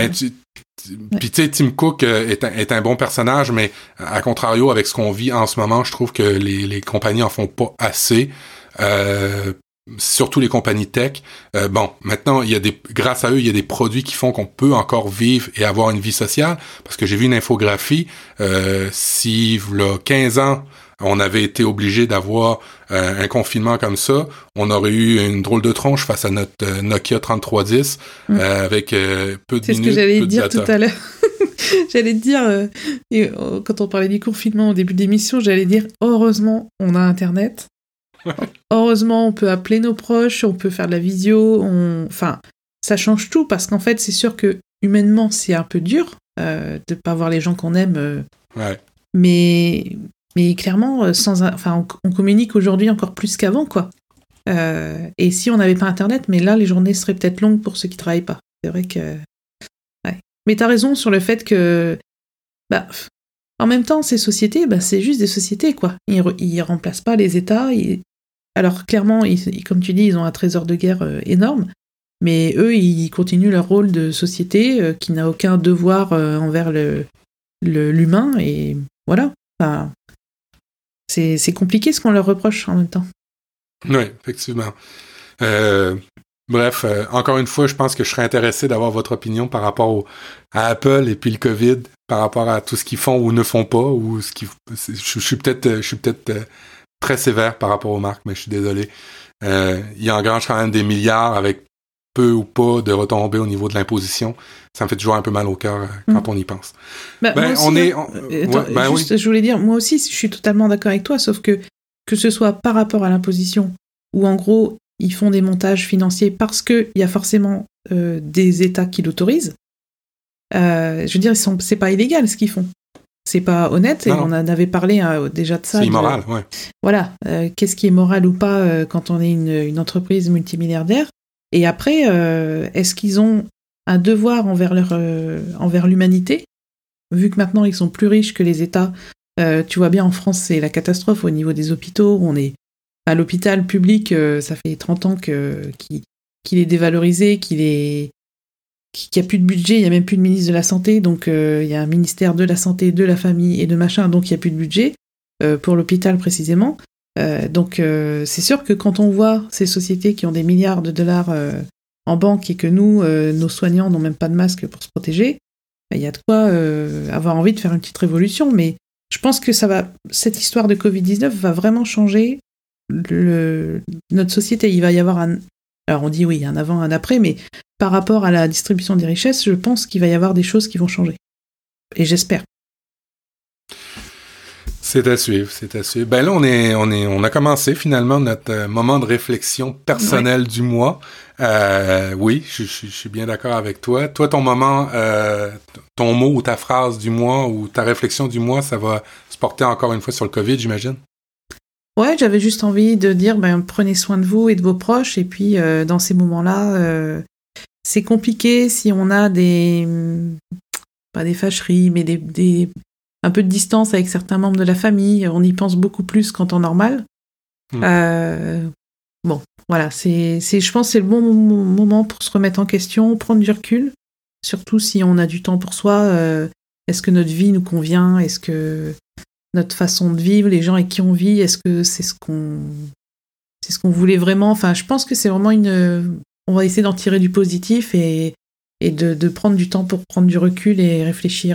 Speaker 1: Puis tu sais, Tim Cook est un bon personnage, mais à contrario, avec ce qu'on vit en ce moment, je trouve que les compagnies en font pas assez. Surtout les compagnies tech. Maintenant, grâce à eux, il y a des produits qui font qu'on peut encore vivre et avoir une vie sociale. Parce que j'ai vu une infographie, si, là, 15 ans, on avait été obligé d'avoir un confinement comme ça, on aurait eu une drôle de tronche face à notre Nokia 3310, avec peu de minutes.
Speaker 2: C'est ce que j'allais dire tout à l'heure. J'allais te dire, quand on parlait du confinement au début de l'émission, j'allais dire, heureusement, on a Internet. Heureusement, on peut appeler nos proches, on peut faire de la visio, enfin, ça change tout, parce qu'en fait, c'est sûr que humainement, c'est un peu dur de pas voir les gens qu'on aime. Mais clairement, on communique aujourd'hui encore plus qu'avant, quoi. Et si on n'avait pas Internet, mais là, les journées seraient peut-être longues pour ceux qui travaillent pas. C'est vrai que... Ouais. Mais t'as raison sur le fait que... en même temps, ces sociétés, c'est juste des sociétés, quoi. Ils remplacent pas les États. Alors, clairement, comme tu dis, ils ont un trésor de guerre énorme, mais eux, ils continuent leur rôle de société qui n'a aucun devoir envers l'humain, et voilà. Enfin, c'est compliqué ce qu'on leur reproche en même temps.
Speaker 1: Oui, effectivement. Bref, encore une fois, je pense que je serais intéressé d'avoir votre opinion par rapport à Apple et puis le COVID, par rapport à tout ce qu'ils font ou ne font pas, ou je suis peut-être très sévère par rapport aux marques, mais je suis désolé. Ils engrangent quand même des milliards avec peu ou pas de retombées au niveau de l'imposition. Ça me fait toujours un peu mal au cœur quand on y pense.
Speaker 2: Je voulais dire, moi aussi, je suis totalement d'accord avec toi, sauf que ce soit par rapport à l'imposition, où en gros, ils font des montages financiers parce qu'il y a forcément des États qui l'autorisent. Je veux dire, c'est pas illégal ce qu'ils font. C'est pas honnête, et on en avait parlé déjà de ça.
Speaker 1: C'est immoral, ouais. Voilà,
Speaker 2: qu'est-ce qui est moral ou pas quand on est une entreprise multimilliardaire. Et après, est-ce qu'ils ont un devoir envers l'humanité vu que maintenant ils sont plus riches que les États, tu vois bien en France c'est la catastrophe au niveau des hôpitaux. On est à l'hôpital public, ça fait 30 ans qu'il est dévalorisé, qu'il n'y a plus de budget, il n'y a même plus de ministre de la Santé, donc il y a un ministère de la Santé, de la Famille et de machin, donc il n'y a plus de budget pour l'hôpital précisément. Donc c'est sûr que quand on voit ces sociétés qui ont des milliards de dollars en banque et que nous, nos soignants n'ont même pas de masque pour se protéger, il y a de quoi avoir envie de faire une petite révolution. Mais je pense que cette histoire de Covid-19 va vraiment changer notre société. Il va y avoir alors on dit oui, un avant, un après, mais par rapport à la distribution des richesses, je pense qu'il va y avoir des choses qui vont changer. Et j'espère.
Speaker 1: C'est à suivre. Ben là, on a commencé finalement notre moment de réflexion personnelle du mois. Oui, je suis bien d'accord avec toi. Toi, ton moment, ton mot ou ta phrase du mois ou ta réflexion du mois, ça va se porter encore une fois sur le COVID, j'imagine?
Speaker 2: Ouais, j'avais juste envie de dire, prenez soin de vous et de vos proches. Et puis, dans ces moments-là, c'est compliqué si on a pas des fâcheries, mais un peu de distance avec certains membres de la famille. On y pense beaucoup plus qu'en temps normal. Bon, voilà, je pense que c'est le bon moment pour se remettre en question, prendre du recul, surtout si on a du temps pour soi. Est-ce que notre vie nous convient? Est-ce que notre façon de vivre, les gens avec qui on vit, est-ce que c'est ce qu'on voulait vraiment? Enfin, je pense que c'est vraiment on va essayer d'en tirer du positif et de prendre du temps pour prendre du recul et réfléchir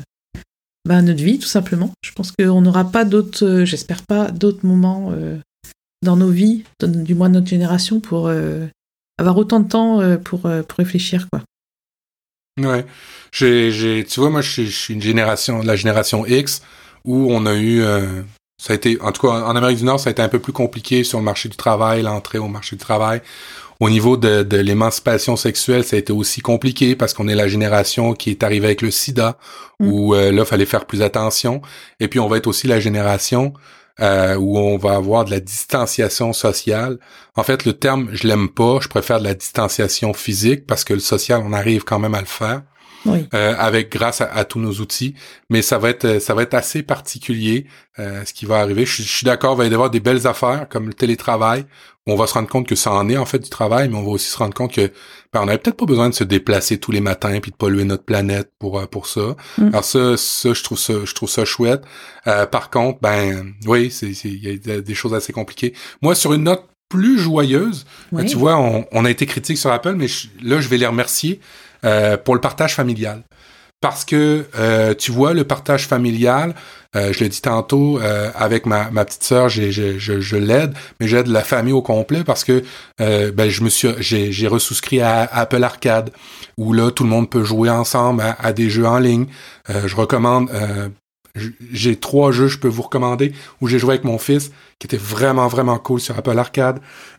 Speaker 2: à notre vie, tout simplement. Je pense qu'on n'aura pas j'espère pas d'autres moments dans nos vies, du moins de notre génération, pour avoir autant de temps pour réfléchir, quoi.
Speaker 1: Ouais. Tu vois, moi, je suis la génération X, où on a eu, ça a été, en tout cas, en Amérique du Nord, ça a été un peu plus compliqué sur le marché du travail, l'entrée au marché du travail. Au niveau de l'émancipation sexuelle, ça a été aussi compliqué parce qu'on est la génération qui est arrivée avec le sida, où là, fallait faire plus attention. Et puis, on va être aussi la génération où on va avoir de la distanciation sociale. En fait, le terme, je l'aime pas. Je préfère de la distanciation physique parce que le social, on arrive quand même à le faire.
Speaker 2: Oui.
Speaker 1: Grâce à tous nos outils, mais ça va être assez particulier ce qui va arriver. Je suis d'accord, il va y avoir des belles affaires comme le télétravail. On va se rendre compte que ça en est en fait du travail, mais on va aussi se rendre compte que on n'avait peut-être pas besoin de se déplacer tous les matins puis de polluer notre planète pour ça. Alors ça je trouve ça chouette. Par contre, oui, il y a des choses assez compliquées. Moi, sur une note plus joyeuse,
Speaker 2: oui.
Speaker 1: Tu vois, on a été critique sur Apple, mais là je vais les remercier. Pour le partage familial. Parce que, tu vois, le partage familial, je l'ai dit tantôt, avec ma petite sœur, je l'aide, mais j'aide la famille au complet parce que, j'ai resouscrit à Apple Arcade, où là, tout le monde peut jouer ensemble à des jeux en ligne. Je recommande, j'ai 3 jeux, je peux vous recommander, où j'ai joué avec mon fils, qui était vraiment, vraiment cool sur Apple Arcade.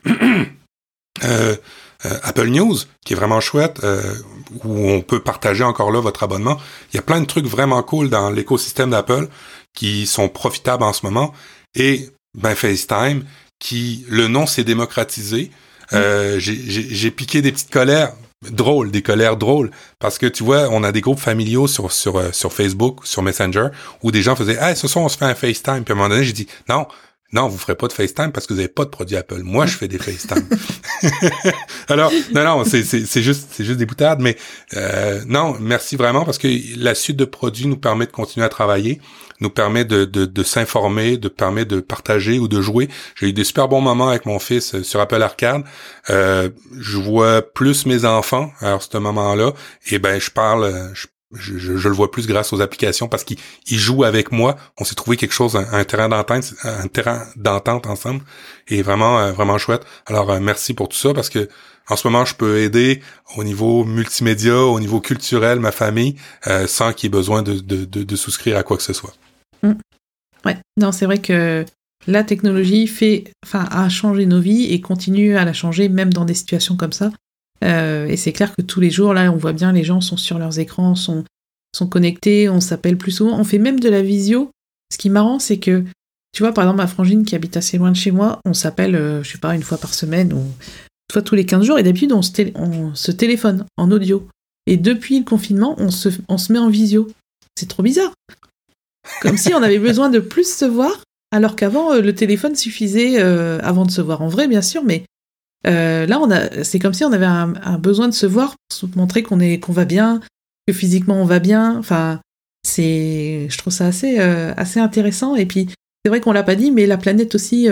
Speaker 1: Apple News, qui est vraiment chouette, où on peut partager encore là votre abonnement. Il y a plein de trucs vraiment cool dans l'écosystème d'Apple qui sont profitables en ce moment. Et FaceTime, le nom s'est démocratisé. J'ai piqué des petites colères des colères drôles, parce que tu vois, on a des groupes familiaux sur Facebook, sur Messenger, où des gens faisaient « Hey, ce soir, on se fait un FaceTime ». Puis à un moment donné, j'ai dit « Non, vous ferez pas de FaceTime parce que vous avez pas de produit Apple. Moi, je fais des FaceTime. » Alors, non, c'est juste des boutades, mais non, merci vraiment parce que la suite de produits nous permet de continuer à travailler, nous permet de s'informer, permet de partager ou de jouer. J'ai eu des super bons moments avec mon fils sur Apple Arcade. Je vois plus mes enfants à ce moment-là, et je le vois plus grâce aux applications parce qu'ils jouent avec moi. On s'est trouvé quelque chose, un terrain d'entente ensemble, et vraiment, vraiment chouette. Alors, merci pour tout ça parce que en ce moment, je peux aider au niveau multimédia, au niveau culturel, ma famille, sans qu'il y ait besoin de souscrire à quoi que ce soit.
Speaker 2: Ouais, non, c'est vrai que la technologie a changé nos vies et continue à la changer même dans des situations comme ça. Et c'est clair que tous les jours, là, on voit bien, les gens sont sur leurs écrans, sont connectés, on s'appelle plus souvent, on fait même de la visio. Ce qui est marrant, c'est que, tu vois, par exemple, ma frangine qui habite assez loin de chez moi, on s'appelle, je sais pas, une fois par semaine ou une fois tous les 15 jours, et d'habitude, on se téléphone en audio. Et depuis le confinement, on se met en visio. c'est trop bizarre. Comme si on avait besoin de plus se voir, alors qu'avant, le téléphone suffisait avant de se voir en vrai, bien sûr, mais là, c'est comme si on avait un besoin de se voir pour se montrer qu'on va bien, que physiquement on va bien. Enfin, je trouve ça assez intéressant. Et puis, c'est vrai qu'on l'a pas dit, mais la planète aussi,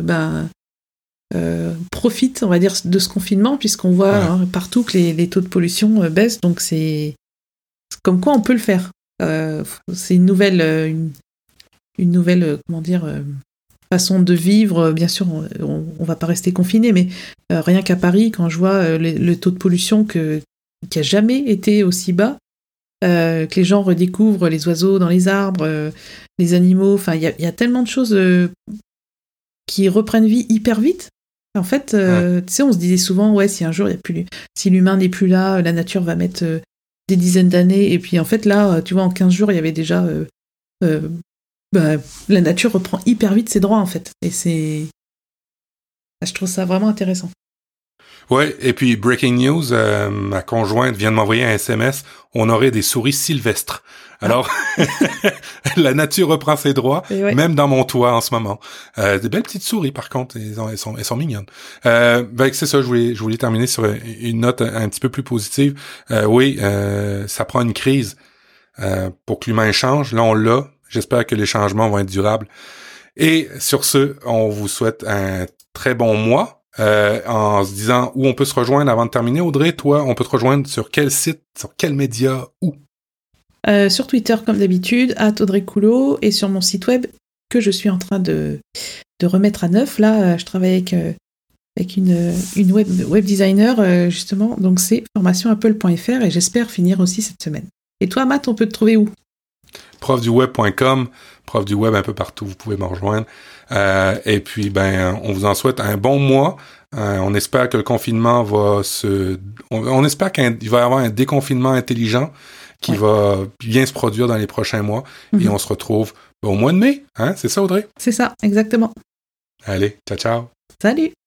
Speaker 2: profite, on va dire, de ce confinement, puisqu'on voit partout que les taux de pollution baissent. Donc, c'est comme quoi on peut le faire. C'est une nouvelle, comment dire, façon de vivre. Bien sûr, on va pas rester confiné, mais rien qu'à Paris, quand je vois le taux de pollution qui a jamais été aussi bas, que les gens redécouvrent les oiseaux dans les arbres, les animaux. Enfin, il y a tellement de choses qui reprennent vie hyper vite. En fait, tu sais, on se disait souvent, si un jour si l'humain n'est plus là, la nature va mettre des dizaines d'années. Et puis en fait, là, tu vois, en 15 jours, il y avait déjà la nature reprend hyper vite ses droits, en fait. Et je trouve ça vraiment intéressant.
Speaker 1: Ouais, et puis breaking news, ma conjointe vient de m'envoyer un SMS, on aurait des souris sylvestres. Alors, la nature reprend ses droits, même dans mon toit en ce moment. Des belles petites souris, par contre, elles sont mignonnes. C'est ça, je voulais terminer sur une note un petit peu plus positive. Ça prend une crise pour que l'humain change. Là, on l'a. J'espère que les changements vont être durables. Et sur ce, on vous souhaite un très bon mois. En se disant où on peut se rejoindre avant de terminer. Audrey, toi, on peut te rejoindre sur quel site, sur quel média, où?
Speaker 2: Sur Twitter, comme d'habitude, @Audrey Coulot, et sur mon site web que je suis en train de remettre à neuf. Là, je travaille avec une web designer, justement. Donc, c'est formationapple.fr, et j'espère finir aussi cette semaine. Et toi, Matt, on peut te trouver où?
Speaker 1: profduweb.com, prof du web un peu partout, vous pouvez me rejoindre. Et puis, on vous en souhaite un bon mois. On espère que le confinement on espère qu'il va y avoir un déconfinement intelligent qui va bien se produire dans les prochains mois. Et on se retrouve au mois de mai. Hein? C'est ça, Audrey?
Speaker 2: C'est ça, exactement.
Speaker 1: Allez, ciao, ciao.
Speaker 2: Salut!